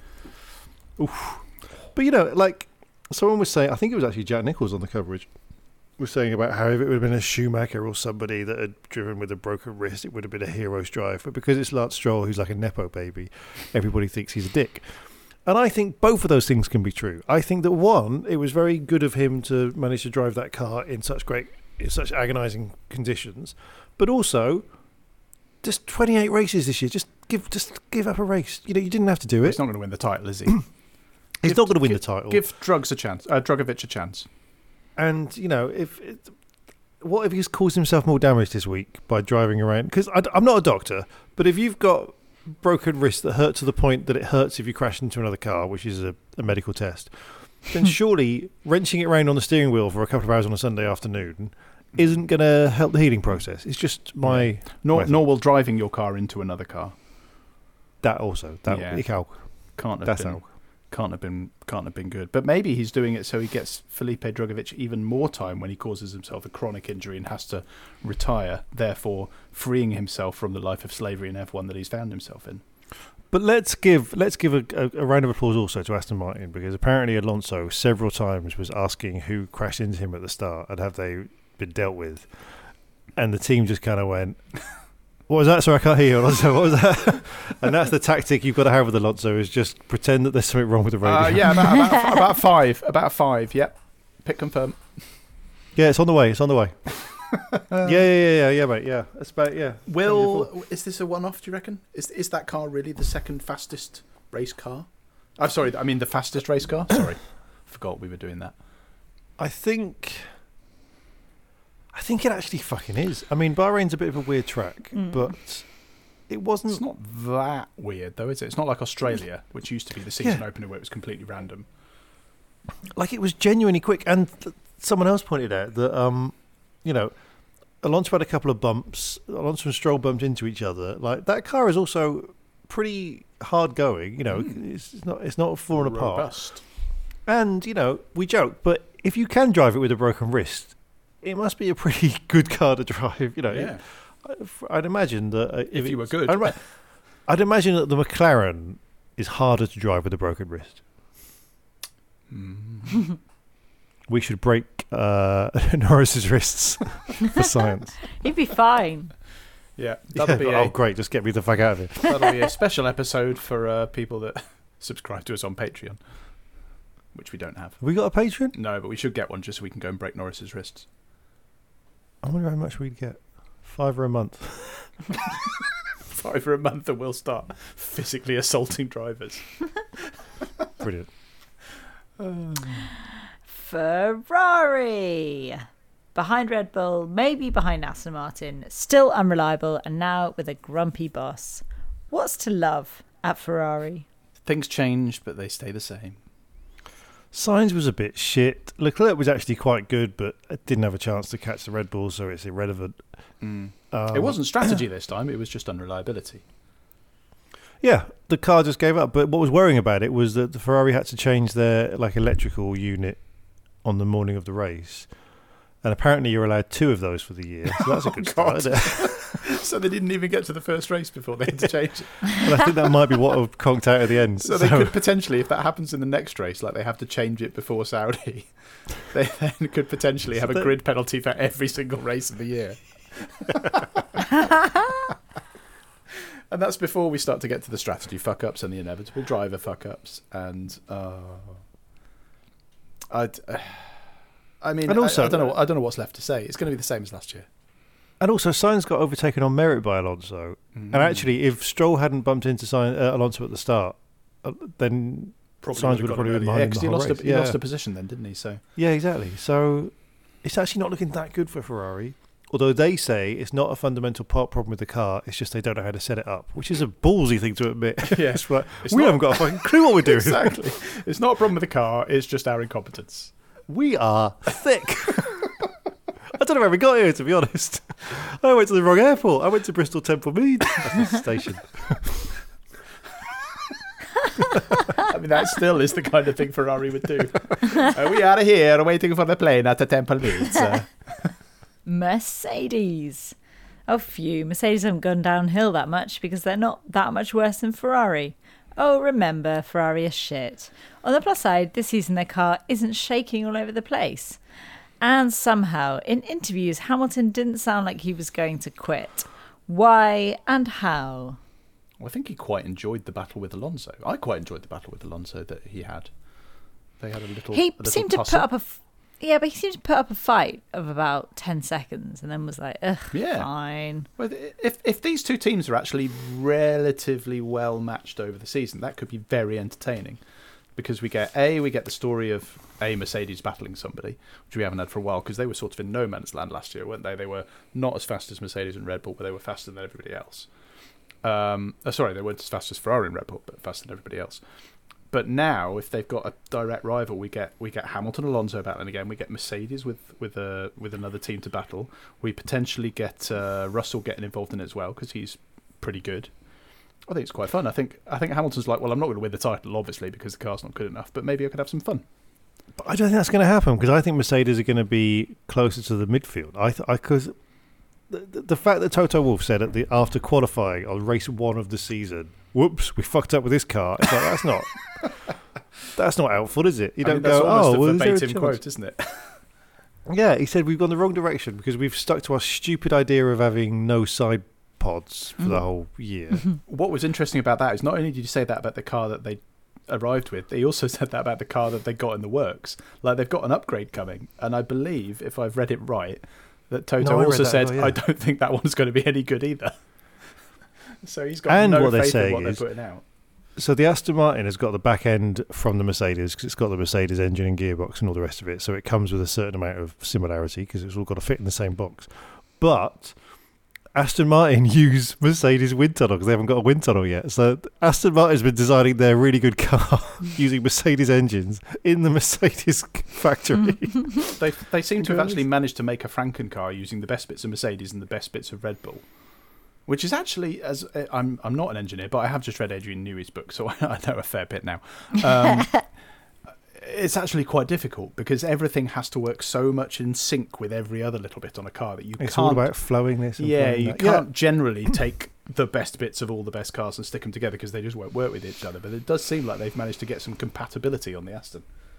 S11: Oof. But you know, like someone was saying, I think it was actually Jack Nicholls on the coverage, was saying about how if it would have been a Schumacher or somebody that had driven with a broken wrist, it would have been a hero's drive. But because it's Lance Stroll, who's like a nepo baby, everybody thinks he's a dick. And I think both of those things can be true. I think that one, it was very good of him to manage to drive that car in such great, in such agonising conditions. But also, just twenty-eight races this year. Just give, just give up a race. You know, you didn't have to do it.
S10: He's not going to win the title, is he?
S11: He's
S10: Give-
S11: not going to win
S10: give-
S11: the title.
S10: Give Drugs a chance. Uh, Drugovic a chance.
S11: And, you know, if it, what if he's caused himself more damage this week by driving around? Because I'm not a doctor, but if you've got broken wrists that hurt to the point that it hurts if you crash into another car, which is a, a medical test, then surely wrenching it around on the steering wheel for a couple of hours on a Sunday afternoon isn't going to help the healing process. It's just my...
S10: Yeah. Nor,
S11: my
S10: nor will driving your car into another car.
S11: That also. That
S10: Yeah.
S11: ik ook.
S10: Can't have
S11: That's
S10: been.
S11: ook.
S10: Can't have been. Can't have been good. But maybe he's doing it so he gets Felipe Drugovich even more time when he causes himself a chronic injury and has to retire, therefore freeing himself from the life of slavery in F one that he's found himself in.
S11: But let's give let's give a, a, a round of applause also to Aston Martin, because apparently Alonso several times was asking who crashed into him at the start and have they been dealt with, and the team just kind of went, What was that? Sorry, I can't hear you, Alonso. What was that? And that's the tactic you've got to have with Alonso, is just pretend that there's something wrong with the radio.
S10: Uh, yeah, about, about, about five. About five, yep. Pick confirm.
S11: Yeah, it's on the way. It's on the way. yeah, yeah, yeah, yeah, yeah, mate. Yeah, that's about, yeah.
S10: Will, is this a one-off, do you reckon? Is is that car really the second fastest race car? I'm sorry, I mean the fastest race car? Sorry. Forgot we were doing that.
S11: I think... I think it actually fucking is. I mean, Bahrain's a bit of a weird track, mm. but it wasn't...
S10: It's not that weird, though, is it? It's not like Australia, which used to be the season yeah. opener where it was completely random.
S11: Like, it was genuinely quick. And th- someone else pointed out that, um, you know, Alonso had a couple of bumps. Alonso and Stroll bumped into each other. Like, that car is also pretty hard going. You know, mm. it's, it's not it's not falling apart.
S10: Robust.
S11: And, you know, we joke, but if you can drive it with a broken wrist... It must be a pretty good car to drive, you know.
S10: Yeah.
S11: I'd imagine that uh, if,
S10: if you were good,
S11: I'd, I'd imagine that the McLaren is harder to drive with a broken wrist.
S10: Mm.
S11: We should break uh, Norris's wrists for science.
S9: He'd be fine.
S10: Yeah, that'll
S11: yeah,
S10: be.
S11: Oh,
S10: a,
S11: great! Just get me the fuck out of here.
S10: That'll be a special episode for uh, people that subscribe to us on Patreon, which we don't have.
S11: Have we got a Patreon?
S10: No, but we should get one just so we can go and break Norris's wrists.
S11: I wonder how much we'd get. Fiver a month.
S10: Fiver a month, and we'll start physically assaulting drivers.
S11: Brilliant.
S9: Uh. Ferrari. Behind Red Bull, maybe behind Aston Martin. Still unreliable, and now with a grumpy boss. What's to love at Ferrari?
S10: Things change, but they stay the same.
S11: Sainz was a bit shit. Leclerc was actually quite good, but didn't have a chance to catch the Red Bull, so it's irrelevant.
S10: Mm.
S11: Um,
S10: it wasn't strategy this time, it was just unreliability.
S11: Yeah, the car just gave up. But what was worrying about it was that the Ferrari had to change their like electrical unit on the morning of the race. And apparently you're allowed two of those for the year. So that's a good
S10: oh,
S11: start, isn't it?
S10: So they didn't even get to the first race before they had to change it.
S11: Well, I think that might be what have conked out at the end.
S10: So, so they could potentially, if that happens in the next race, like they have to change it before Saudi, they then could potentially have so a grid penalty for every single race of the year. And that's before we start to get to the strategy fuck-ups and the inevitable driver fuck-ups. And uh, I'd... Uh, I mean, and also, I, I don't know. I don't know what's left to say. It's going to be the same as last year.
S11: And also, Sainz got overtaken on merit by Alonso. Mm. And actually, if Stroll hadn't bumped into Sainz, uh, Alonso at the start, uh, then
S10: probably
S11: Sainz would have probably been behind
S10: yeah,
S11: him the
S10: he
S11: whole
S10: lost
S11: race.
S10: A, he
S11: yeah.
S10: lost a position then, didn't he? So
S11: yeah, exactly. So it's actually not looking that good for Ferrari. Although they say it's not a fundamental part problem with the car, it's just they don't know how to set it up, which is a ballsy thing to admit.
S10: Yeah,
S11: it's like,
S10: it's
S11: we
S10: not,
S11: haven't got a fucking clue what we're doing.
S10: Exactly. It's not a problem with the car, it's just our incompetence.
S11: We are thick. I don't know how we got here, to be honest. I went to the wrong airport. I went to Bristol Temple Mead. That's the station.
S10: I mean, that still is the kind of thing Ferrari would do. Uh, we are here waiting for the plane at the Temple Mead. Uh.
S9: Mercedes. Oh, phew. Mercedes haven't gone downhill that much because they're not that much worse than Ferrari. Oh, remember, Ferrari is shit. On the plus side, this season their car isn't shaking all over the place. And somehow, in interviews, Hamilton didn't sound like he was going to quit. Why and how?
S10: Well, I think he quite enjoyed the battle with Alonso. I quite enjoyed the battle with Alonso that he had. They had a little.
S9: He
S10: a little
S9: seemed to
S10: tussle.
S9: put up a. F- yeah, but he seemed to put up a fight of about ten seconds, and then was like, "Ugh,
S10: yeah.
S9: fine."
S10: Well, if if these two teams are actually relatively well matched over the season, that could be very entertaining. Because we get a we get the story of a Mercedes battling somebody, which we haven't had for a while, because they were sort of in no man's land last year, weren't they? They were not as fast as Mercedes and Red Bull, but they were faster than everybody else. Um, oh, sorry, they weren't as fast as Ferrari and Red Bull, but faster than everybody else. But now, if they've got a direct rival, we get we get Hamilton Alonso battling again. We get Mercedes with with a with another team to battle. We potentially get uh, Russell getting involved in it as well, because he's pretty good. I think it's quite fun. I think I think Hamilton's like, well, I'm not going to win the title, obviously, because the car's not good enough, but maybe I could have some fun.
S11: But I don't think that's going to happen, because I think Mercedes are going to be closer to the midfield. I because the, the fact that Toto Wolff said at the after qualifying on race one of the season, "Whoops, we fucked up with this car." It's like, that's not that's not helpful, is it? You
S10: I
S11: don't
S10: mean, that's
S11: go,
S10: almost
S11: oh,
S10: a
S11: well,
S10: verbatim quote, isn't it?
S11: Yeah, he said we've gone the wrong direction because we've stuck to our stupid idea of having no side pods for the whole year.
S10: What was interesting about that is not only did you say that about the car that they arrived with, they also said that about the car that they got in the works. Like, they've got an upgrade coming, and I believe, if I've read it right, that Toto
S11: No, I read
S10: also
S11: that
S10: said,
S11: as well, yeah.
S10: I don't think that one's going to be any good either. So he's got
S11: And
S10: no
S11: what they're
S10: faith in
S11: saying
S10: what they're
S11: is-
S10: putting out.
S11: So the Aston Martin has got the back end from the Mercedes because it's got the Mercedes engine and gearbox and all the rest of it. So it comes with a certain amount of similarity because it's all got to fit in the same box. But Aston Martin use Mercedes wind tunnel because they haven't got a wind tunnel yet. So Aston Martin's been designing their really good car using Mercedes engines in the Mercedes factory.
S10: They they seem to have actually managed to make a Franken-car using the best bits of Mercedes and the best bits of Red Bull. Which is actually, as I'm I'm not an engineer, but I have just read Adrian Newey's book, so I know a fair bit now. Um, it's actually quite difficult because everything has to work so much in sync with every other little bit on a car that you
S11: It's
S10: can't.
S11: all about flowing this. And
S10: Yeah,
S11: flowing
S10: you
S11: that.
S10: can't
S11: Yeah.
S10: generally take the best bits of all the best cars and stick them together because they just won't work with each other. But it does seem like they've managed to get some compatibility on the Aston.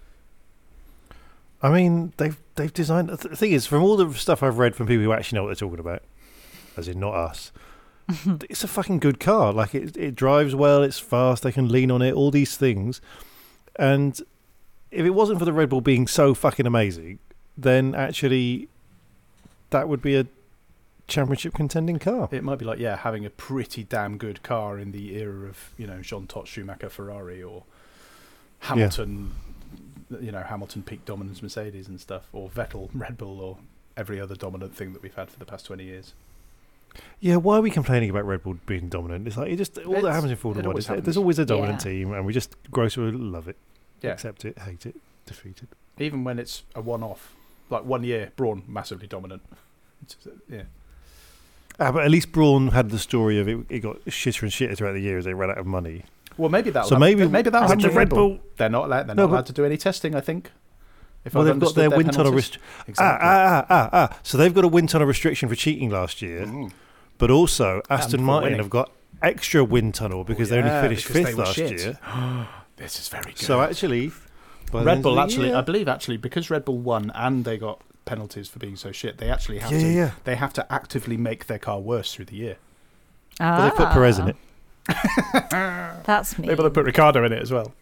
S11: I mean, they've they've designed. The thing is, from all the stuff I've read from people who actually know what they're talking about, as in not us, it's a fucking good car. Like it, it drives well. It's fast. They can lean on it. All these things, and if it wasn't for the Red Bull being so fucking amazing, then actually that would be a championship contending car.
S10: It might be like, yeah, having a pretty damn good car in the era of, you know, Jean Todt, Schumacher, Ferrari, or Hamilton, yeah. you know, Hamilton peak dominance Mercedes and stuff, or Vettel, Red Bull, or every other dominant thing that we've had for the past twenty years.
S11: Yeah, why are we complaining about Red Bull being dominant? It's like it just all
S10: It's-
S11: that happens in Formula
S10: it
S11: One.
S10: always
S11: Is that
S10: happens.
S11: there's always a dominant
S2: Yeah.
S11: team, and we just grow to love it,
S10: Yeah.
S11: accept it, hate it, defeat it.
S10: Even when it's a one-off, like one year, Brawn massively dominant. It's, yeah.
S11: Ah, but at least Brawn had the story of it. It got shitter and shitter throughout the year as they ran out of money.
S10: Well, maybe that.
S11: So maybe
S10: maybe that'll
S11: with
S10: happen
S11: the
S10: with Red Bull.
S11: Bull-
S10: They're not allowed. They're
S11: No,
S10: not
S11: but-
S10: allowed to do any testing. I think. If
S11: Well,
S10: I've
S11: they've got
S10: understood
S11: their
S10: their
S11: wind tunnel
S10: penalties.
S11: restriction.
S10: Exactly.
S11: Ah, ah, ah, ah, ah. So they've got a wind tunnel restriction for cheating last year,
S10: Mm.
S11: but also Aston
S10: for
S11: Martin
S10: winning.
S11: have got extra wind tunnel because they
S10: Yeah,
S11: only finished
S10: because they
S11: fifth
S10: were
S11: last
S10: shit.
S11: year.
S10: This is very good.
S11: So actually, by the
S10: Red
S11: end of
S10: Bull
S11: the
S10: actually,
S11: year-
S10: I believe actually, because Red Bull won and they got penalties for being so shit, they actually have
S11: Yeah,
S10: to.
S11: yeah, yeah.
S10: They have to actively make their car worse through the year.
S11: well, they put Perez in it.
S9: That's me.
S10: Maybe they put Ricardo in it as well.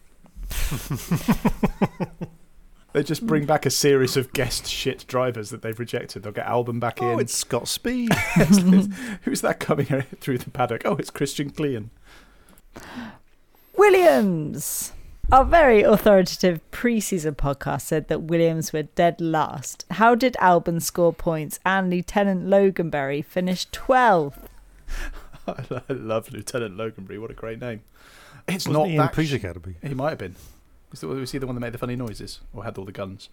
S10: They just bring back a series of guest shit drivers that they've rejected. They'll get Albon back
S11: Oh,
S10: in.
S11: it's Scott Speed.
S10: Who's that coming through the paddock? Oh, it's Christian Klein.
S9: Williams. Our very authoritative pre-season podcast said that Williams were dead last. How did Albon score points and Lieutenant Loganberry finish twelfth?
S10: I love Lieutenant Loganberry. What a great name. It's
S11: Wasn't
S10: not
S11: he in the
S10: that
S11: police
S10: sh-
S11: academy?
S10: He might have been. Was, the, was he the one that made the funny noises or had all the guns?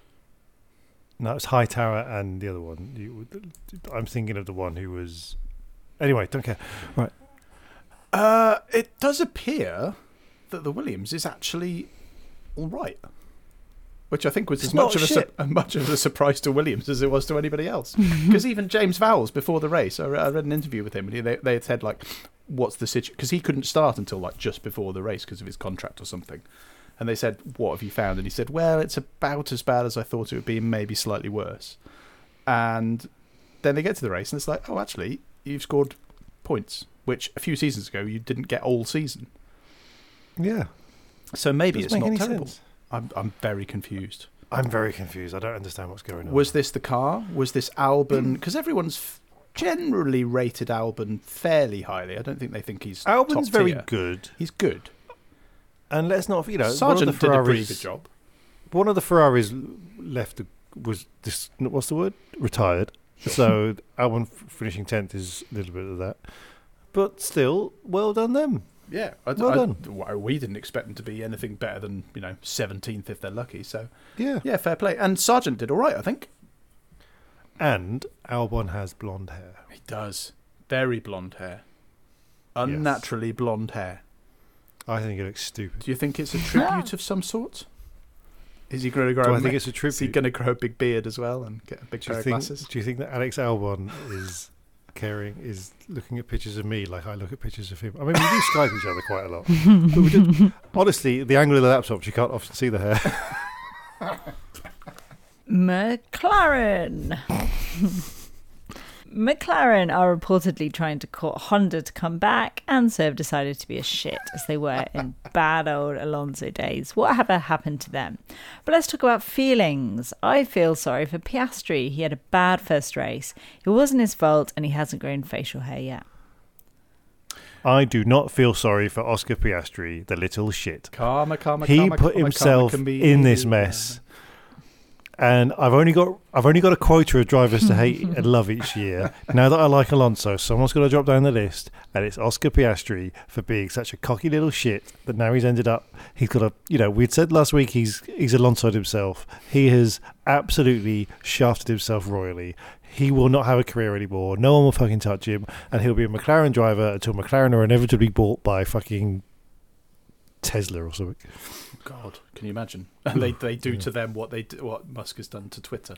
S11: No, it's Hightower and the other one. You, I'm thinking of the one who was. Anyway, don't care. Right.
S10: Uh, it does appear that the Williams is actually all right, which I think was
S11: It's
S10: as much
S11: not
S10: of a, su-
S11: shit.
S10: as much of a surprise to Williams as it was to anybody else. Because even James Vowles before the race, I, re- I read an interview with him, and he, they, they had said like, "What's the situation?" Because he couldn't start until like just before the race because of his contract or something. And they said, "What have you found?" And he said, "Well, it's about as bad as I thought it would be, maybe slightly worse." And then they get to the race, and it's like, "Oh, actually, you've scored points, which a few seasons ago you didn't get all season."
S11: Yeah.
S10: So maybe
S11: Doesn't
S10: it's
S11: make
S10: not
S11: any
S10: terrible.
S11: sense.
S10: I'm I'm very confused.
S11: I'm very confused. I don't understand what's going on.
S10: Was this the car? Was this Albon? Because everyone's f- generally rated Albon fairly highly. I don't think they think he's
S11: Albon's
S10: top
S11: very
S10: tier.
S11: good.
S10: He's good.
S11: And let's not, you know,
S10: Sargent
S11: one of the
S10: did a
S11: Ferraris,
S10: pretty good job.
S11: One of the Ferraris left the, was this. What's the word? Retired. So Albon f- finishing tenth is a little bit of that, but still, well done them.
S10: Yeah, I,
S11: well
S10: I,
S11: done.
S10: I- we didn't expect them to be anything better than you know seventeenth if they're lucky. So
S11: Yeah.
S10: yeah, fair play. And Sargent did all right, I think.
S11: And Albon has blonde hair.
S10: He does. Very blonde hair. Unnaturally blonde hair.
S11: I think it looks stupid.
S10: Do you think it's a tribute of some sort? Is he going to grow?
S11: Do
S10: a
S11: I think
S10: ma-
S11: it's a
S10: Is he
S11: tribute?
S10: going to grow a big beard as well and get a big
S11: Do
S10: pair
S11: you
S10: of
S11: think?
S10: glasses?
S11: Do you think that Alex Albon is caring? Is looking at pictures of me like I look at pictures of him? I mean, we do Skype each other quite a lot. But we did, honestly, the angle of the laptop, you can't often see the hair.
S9: McLaren. McLaren are reportedly trying to court Honda to come back, and so have decided to be as shit as they were in bad old Alonso days. Whatever happened to them? But let's talk about feelings. I feel sorry for Piastri. He had a bad first race. It wasn't his fault, and he hasn't grown facial hair yet.
S11: I do not feel sorry for Oscar Piastri, the little shit.
S10: Karma, karma,
S11: he
S10: karma,
S11: put
S10: karma,
S11: himself
S10: karma can be
S11: in this mess. And I've only got I've only got a quota of drivers to hate and love each year. Now that I like Alonso, someone's got to drop down the list, and it's Oscar Piastri for being such a cocky little shit that now he's ended up. He's got a, you know, we'd said last week he's he's Alonso'd himself. He has absolutely shafted himself royally. He will not have a career anymore. No one will fucking touch him, and he'll be a McLaren driver until McLaren are inevitably bought by fucking Tesla or something.
S10: God, can you imagine? And they they do to them what they do, what Musk has done to Twitter.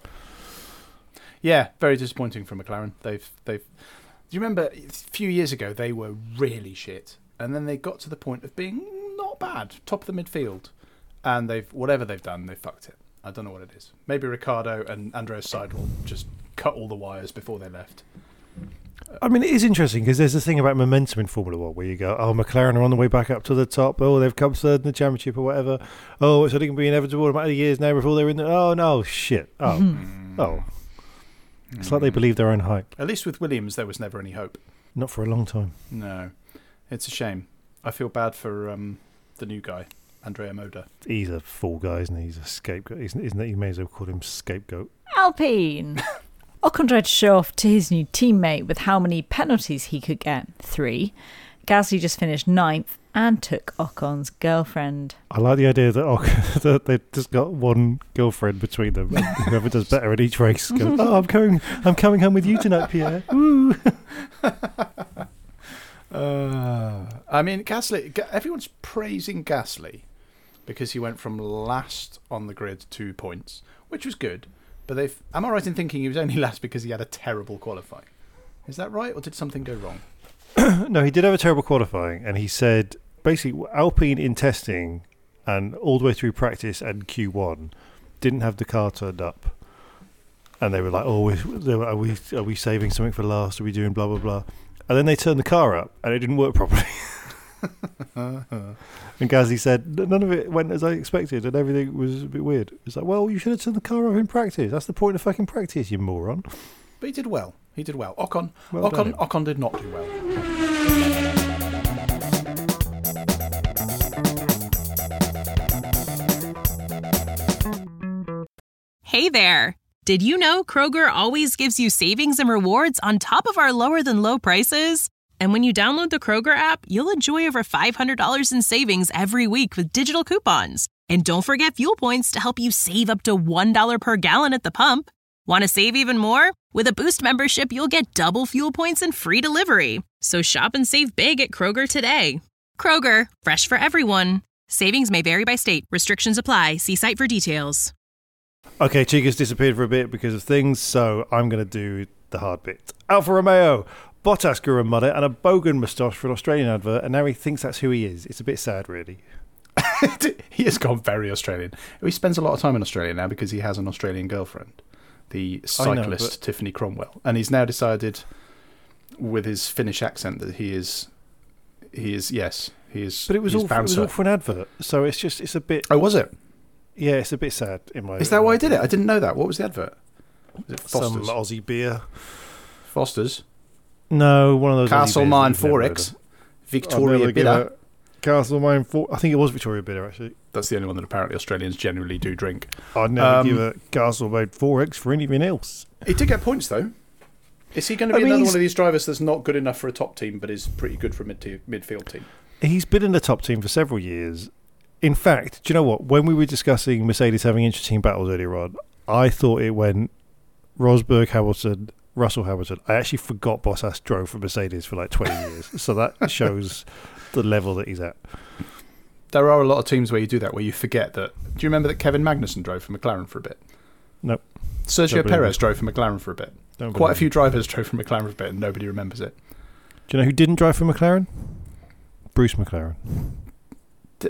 S10: Yeah, very disappointing for McLaren. They've they've. Do you remember a few years ago they were really shit, and then they got to the point of being not bad, top of the midfield, and they've whatever they've done, they fucked it. I don't know what it is. Maybe Ricciardo and Andreas Seidel just cut all the wires before they left.
S11: I mean, it is interesting because there's a thing about momentum in Formula One where you go, oh, McLaren are on the way back up to the top. Oh, they've come third in the championship or whatever. Oh, it's only going to be inevitable in a matter of years now before they're in the... Oh, no, shit. Oh, mm. oh. It's mm. like they believe their own hype.
S10: At least with Williams, there was never any hope.
S11: Not for a long time.
S10: No. It's a shame. I feel bad for um, the new guy, Andrea Moda.
S11: He's a fool guy, isn't he? He's a scapegoat. Isn't, isn't it? You may as well call him scapegoat.
S9: Alpine. Ocon tried to show off to his new teammate with how many penalties he could get. Three. Gasly just finished ninth and took Ocon's girlfriend.
S11: I like the idea that, Ocon, that they've just got one girlfriend between them. Whoever does better at each race goes, oh, I'm coming, I'm coming home with you tonight, Pierre. Woo.
S10: uh, I mean, Gasly, everyone's praising Gasly because he went from last on the grid two points, which was good. But they've, am I right in thinking he was only last because he had a terrible qualifying? Is that right, or did something go wrong?
S11: No, he did have a terrible qualifying, and he said basically Alpine in testing and all the way through practice and Q one didn't have the car turned up, and they were like, "Oh, are we are we saving something for last? Are we doing blah blah blah?" And then they turned the car up, and it didn't work properly. And Gasly said, none of it went as I expected, and everything was a bit weird. It's like, well, you should have turned the car up in practice. That's the point of fucking practice, you moron.
S10: But he did well. He did well. Ocon,
S11: well
S10: Ocon, Ocon did not do well.
S13: Hey there. Did you know Kroger always gives you savings and rewards on top of our lower than low prices? And when you download the Kroger app, you'll enjoy over five hundred dollars in savings every week with digital coupons. And don't forget fuel points to help you save up to one dollar per gallon at the pump. Want to save even more? With a Boost membership, you'll get double fuel points and free delivery. So shop and save big at Kroger today. Kroger, fresh for everyone. Savings may vary by state. Restrictions apply. See site for details.
S11: Okay, Chica's disappeared for a bit because of things, so I'm going to do the hard bit. Alfa Romeo. Bottas grew a mullet and a bogan moustache for an Australian advert, and now he thinks that's who he is. It's a bit sad, really.
S10: He has gone very Australian. He spends a lot of time in Australia now because he has an Australian girlfriend, the cyclist know, but... Tiffany Cromwell, and he's now decided, with his Finnish accent, that he is, he is yes, he is.
S11: But it was all for, it was all for an advert, so it's just it's a bit.
S10: Oh, was it?
S11: Yeah, it's a bit sad in my.
S10: Is that why I did it? I didn't know that. What was the advert? Was it Foster's?
S11: Some Aussie beer.
S10: Foster's.
S11: No, one of those.
S10: Castlemaine Forex, Victoria Bitter.
S11: Castlemaine Four. I think it was Victoria Bitter actually.
S10: That's the only one that apparently Australians generally do drink.
S11: I'd never um, give a Castlemaine Forex for anything else.
S10: He did get points though. Is he going to be I mean, another one of these drivers that's not good enough for a top team, but is pretty good for a mid midfield team?
S11: He's been in the top team for several years. In fact, do you know what? When we were discussing Mercedes having interesting battles earlier on, I thought it went Rosberg, Hamilton, Russell Hamilton. I actually forgot Bottas drove for Mercedes for like twenty years. So that shows the level that he's at.
S10: There are a lot of teams where you do that, where you forget that. Do you remember that Kevin Magnussen drove for McLaren for a bit?
S11: Nope.
S10: Sergio Perez drove for McLaren for a bit. Don't Quite a few drivers drove for McLaren for a bit and nobody remembers it.
S11: Do you know who didn't drive for McLaren? Bruce McLaren.
S10: D-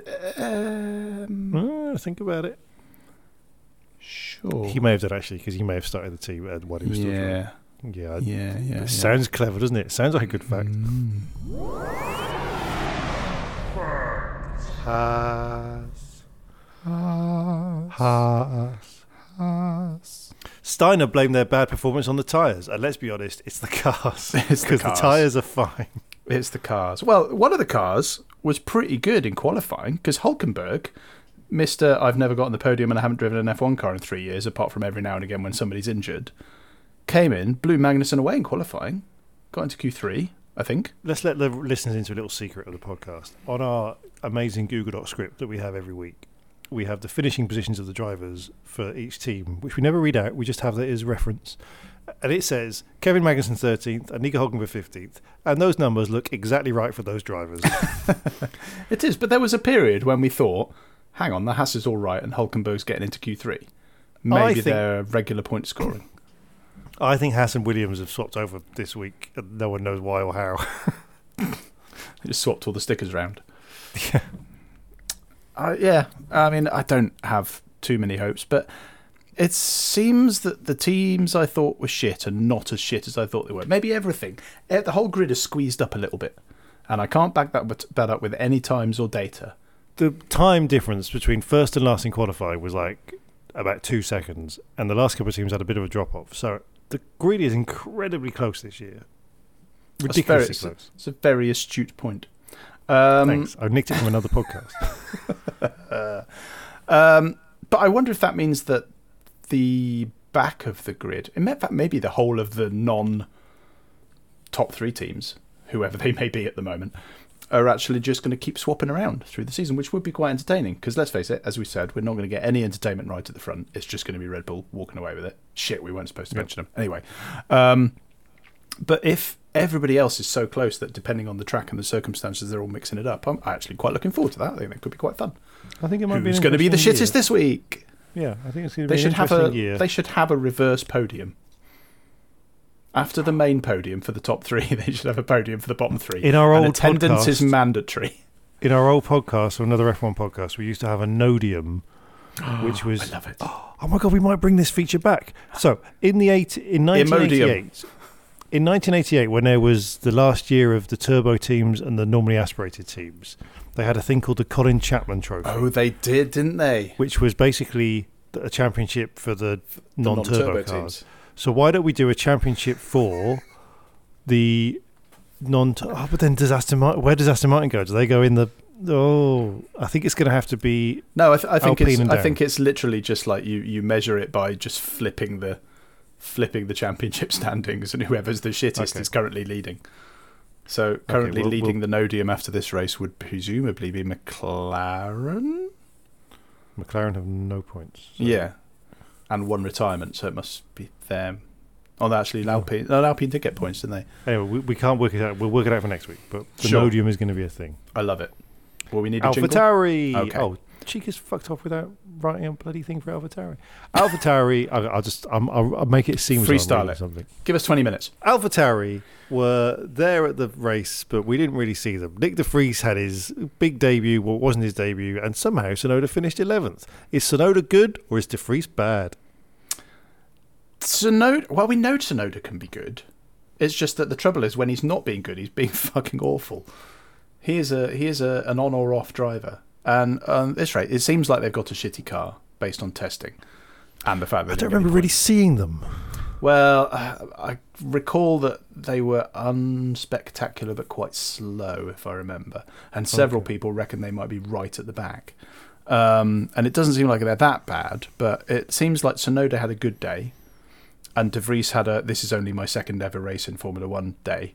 S10: um,
S11: oh, think about it.
S10: Sure.
S11: He may have done actually, because he may have started the team while he was still
S10: yeah.
S11: driving. Yeah,
S10: yeah, yeah.
S11: It
S10: yeah.
S11: sounds clever, doesn't it? Sounds like a good fact.
S10: Mm.
S11: Haas. Haas. Haas. Steiner blamed their bad performance on the tyres, and let's be honest, it's the cars.
S10: It's the
S11: because the,
S10: cars.
S11: tyres are fine.
S10: It's the cars. Well, one of the cars was pretty good in qualifying because Hülkenberg, Mister I've never got on the podium and I haven't driven an F one car in three years, apart from every now and again when somebody's injured, came in, blew Magnussen away in qualifying, got into Q three, I think.
S11: Let's let the listeners into a little secret of the podcast. On our amazing Google Doc script that we have every week, we have the finishing positions of the drivers for each team, which we never read out. We just have that as reference. And it says Kevin Magnussen thirteenth and Nico Hülkenberg fifteenth. And those numbers look exactly right for those drivers.
S10: It is, but there was a period when we thought, hang on, the Haas is all right and Hülkenberg's getting into Q three. Maybe
S11: think,
S10: they're regular point scoring.
S11: I think Haas and Williams have swapped over this week, and no one knows why or how.
S10: They just swapped all the stickers around.
S11: Yeah.
S10: Uh, yeah, I mean, I don't have too many hopes, but it seems that the teams I thought were shit are not as shit as I thought they were. Maybe everything. The whole grid is squeezed up a little bit, and I can't back that, that up with any times or data.
S11: The time difference between first and last in qualifying was like about two seconds, and the last couple of teams had a bit of a drop-off. So the grid is incredibly close this year. Ridiculously
S10: very,
S11: close.
S10: It's a very astute point. Um,
S11: Thanks. I nicked it from another podcast.
S10: uh, um, but I wonder if that means that the back of the grid, in fact, maybe the whole of the non-top three teams, whoever they may be at the moment, are actually just going to keep swapping around through the season, which would be quite entertaining. Because let's face it, as we said, we're not going to get any entertainment right at the front. It's just going to be Red Bull walking away with it. Shit, we weren't supposed to
S11: Yep.
S10: mention them. Anyway. Um, but if everybody else is so close that depending on the track and the circumstances, they're all mixing it up, I'm actually quite looking forward to that. I think that could be quite fun.
S11: I think it might
S10: Who's
S11: be
S10: going to be the
S11: interesting
S10: shittest
S11: year.
S10: this week?
S11: Yeah, I think it's going to
S10: They
S11: be an
S10: should have
S11: interesting
S10: a
S11: year.
S10: they should have a reverse podium. After the main podium for the top three, they should have a podium for the bottom three.
S11: In our
S10: and
S11: old
S10: attendance
S11: podcast-
S10: is mandatory.
S11: In our old podcast, or another F one podcast, we used to have a Nodium, which was...
S10: I love it.
S11: Oh my God, we might bring this feature back. So, in the eight, in nineteen eighty-eight... In nineteen eighty-eight, when there was the last year of the turbo teams and the normally aspirated teams, they had a thing called the Colin Chapman Trophy.
S10: Oh, they did, didn't they?
S11: Which was basically a championship for the,
S10: The
S11: non-turbo,
S10: non-turbo
S11: cars.
S10: teams.
S11: So why don't we do a championship for the non? Oh, but then does Aston Martin? Where does Aston Martin go? Do they go in the? Oh, I think it's going to have to be.
S10: No, I, th- I think
S11: Alpine
S10: it's
S11: and
S10: I
S11: down.
S10: think it's literally just like you, you measure it by just flipping the flipping the championship standings, and whoever's the shittest
S11: Okay.
S10: is currently leading. So currently
S11: we'll-
S10: leading
S11: we'll-
S10: the Nodium after this race would presumably be McLaren.
S11: McLaren have no points. so-
S10: Yeah, and one retirement, so it must be them. Oh, no, actually, Alpine. No, Alpine did get points, didn't they?
S11: Anyway, we, we can't work it out. We'll work it out for next week. But the
S10: Sure.
S11: Nodium is going to be a thing.
S10: I love it. Well, we need a jingle.
S11: AlphaTauri.
S10: Okay.
S11: Oh, Chica's fucked off without writing a bloody thing for AlphaTauri. AlphaTauri. I, I'll just. I'm, I'll, I'll make it seem as though I'm
S10: Freestyle
S11: reading
S10: it.
S11: something.
S10: Give us twenty minutes.
S11: AlphaTauri were there at the race, but we didn't really see them. Nick de Vries had his big debut, well, it wasn't his debut, and somehow Tsunoda finished eleventh. Is Tsunoda good or is de Vries bad?
S10: Tsunoda, well, we know Tsunoda can be good. It's just that the trouble is when he's not being good, he's being fucking awful. He is a he is a, an on or off driver, and um, this rate, it seems like they've got a shitty car based on testing, and the fact that
S11: I
S10: they
S11: don't
S10: get any
S11: remember really
S10: points.
S11: seeing them.
S10: Well, uh, I recall that they were unspectacular but quite slow, if I remember. And several
S11: Okay.
S10: people reckon they might be right at the back. Um, and it doesn't seem like they're that bad, but it seems like Tsunoda had a good day, and De Vries had a "this is only my second ever race in Formula One" day.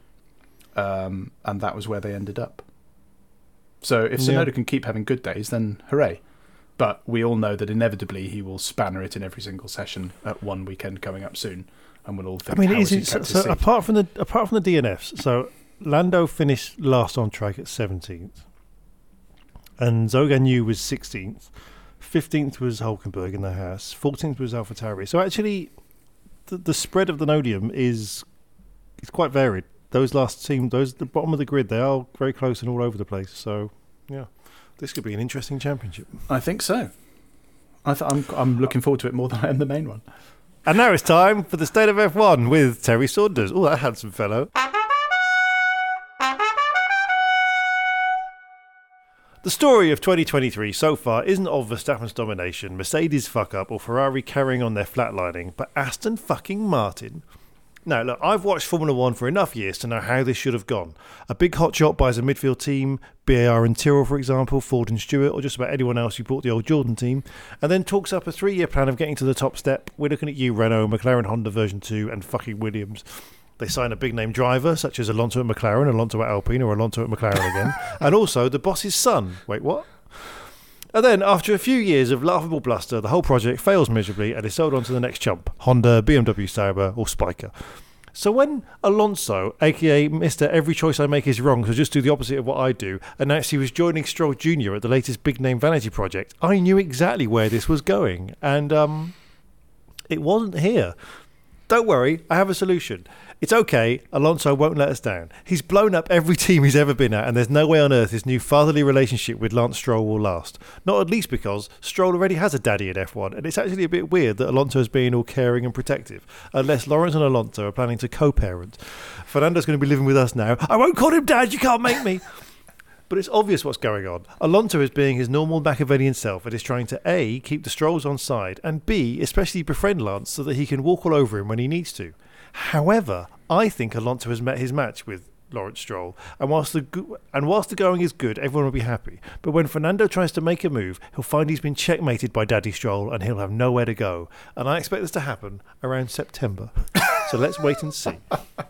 S10: Um, and that was where they ended up. So if
S11: Yeah.
S10: Tsunoda can keep having good days, then hooray. But we all know that inevitably he will spanner it in every single session at one weekend coming up soon, and we'll all think,
S11: I mean,
S10: how
S11: is
S10: is he
S11: it so,
S10: kept his
S11: so
S10: seat?
S11: apart from the apart from the D N Fs? So Lando finished last on track at seventeenth, and Zhou Yu was sixteenth. Fifteenth was Hülkenberg in the Haas. Fourteenth was AlphaTauri. So actually, the, the spread of the Nodium is is quite varied. Those last team, those the bottom of the grid, they are very close and all over the place. So yeah, this could be an interesting championship.
S10: I think so. I th- I'm I'm looking forward to it more than I am the main one.
S11: And now it's time for the State of F one with Terry Saunders. Oh, that handsome fellow. The story of twenty twenty-three so far isn't of Verstappen's domination, Mercedes fuck up, or Ferrari carrying on their flatlining, but Aston fucking Martin. Now, look, I've watched Formula One for enough years to know how this should have gone. A big hot shot buys a midfield team, B A R and Tyrrell, for example, Ford and Stewart, or just about anyone else who bought the old Jordan team, and then talks up a three-year plan of getting to the top step. We're looking at you, Renault, McLaren, Honda version two, and fucking Williams. They sign a big-name driver, such as Alonso at McLaren, Alonso at Alpine, or Alonso at McLaren again, and also the boss's son. Wait, what? And then, after a few years of laughable bluster, the whole project fails miserably and is sold on to the next chump, Honda, B M W Sauber, or Spiker. So when Alonso, aka Mister Every Choice I Make Is Wrong, so just do the opposite of what I do, announced he was joining Stroll Junior at the latest big-name vanity project, I knew exactly where this was going. And um, it wasn't here. Don't worry, I have a solution. It's okay, Alonso won't let us down. He's blown up every team he's ever been at, and there's no way on earth his new fatherly relationship with Lance Stroll will last. Not at least because Stroll already has a daddy in F one, and it's actually a bit weird that Alonso is being all caring and protective, unless Lawrence and Alonso are planning to co-parent. Fernando's going to be living with us now. I won't call him dad, you can't make me! But it's obvious what's going on. Alonso is being his normal Machiavellian self and is trying to A, keep the Strolls on side, and B, especially befriend Lance so that he can walk all over him when he needs to. However, I think Alonso has met his match with Lawrence Stroll, and whilst the go- and whilst the going is good, everyone will be happy. But when Fernando tries to make a move, he'll find he's been checkmated by Daddy Stroll, and he'll have nowhere to go. And I expect this to happen around September. So let's wait and see.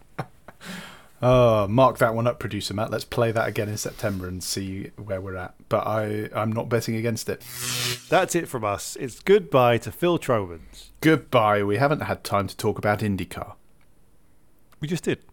S10: Oh, mark that one up, producer Matt. Let's play that again in September and see where we're at. But I, I'm not betting against it.
S11: That's it from us. It's goodbye to Phil Tromans.
S10: Goodbye. We haven't had time to talk about IndyCar. We
S11: just did.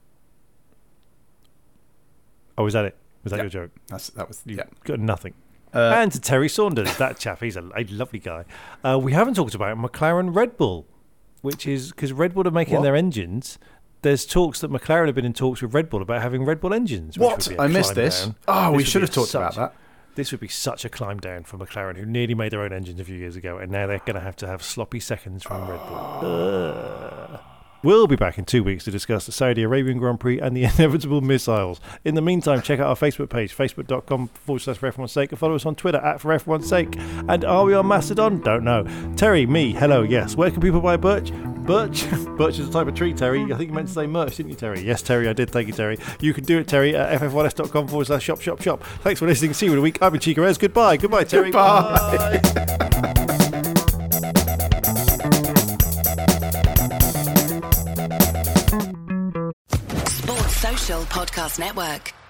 S11: Oh, was that it? Was that
S10: yeah.
S11: your joke?
S10: That's, that was,
S11: you
S10: yeah.
S11: Got nothing.
S10: Uh,
S11: and to Terry Saunders, that chap, he's a, a lovely guy. Uh, we haven't talked about McLaren Red Bull, which is because Red Bull are making
S10: what?
S11: their engines. There's talks that McLaren have been in talks with Red Bull about having Red Bull engines. Which
S10: what?
S11: Would be a
S10: I missed this.
S11: Down.
S10: Oh,
S11: this
S10: we should have talked
S11: such,
S10: about that.
S11: This would be such a climb down for McLaren, who nearly made their own engines a few years ago, and now they're going to have to have sloppy seconds from oh. Red Bull. Uh. We'll be back in two weeks to discuss the Saudi Arabian Grand Prix and the inevitable missiles. In the meantime, check out our Facebook page, facebook.com forward slash for everyone's sake, and follow us on Twitter at for everyone's sake. And are we on Mastodon? Don't know. Terry, me, hello, yes. Where can people buy Birch? Birch? Birch is a type of tree, Terry. I think you meant to say merch, didn't you, Terry? Yes, Terry, I did. Thank you, Terry. You can do it, Terry, at ff1s.com forward slash shop, shop, shop. Thanks for listening. See you in a week. I've been Chico Rez. Goodbye. Goodbye, Terry.
S10: Goodbye.
S11: Bye.
S14: Social Podcast Network.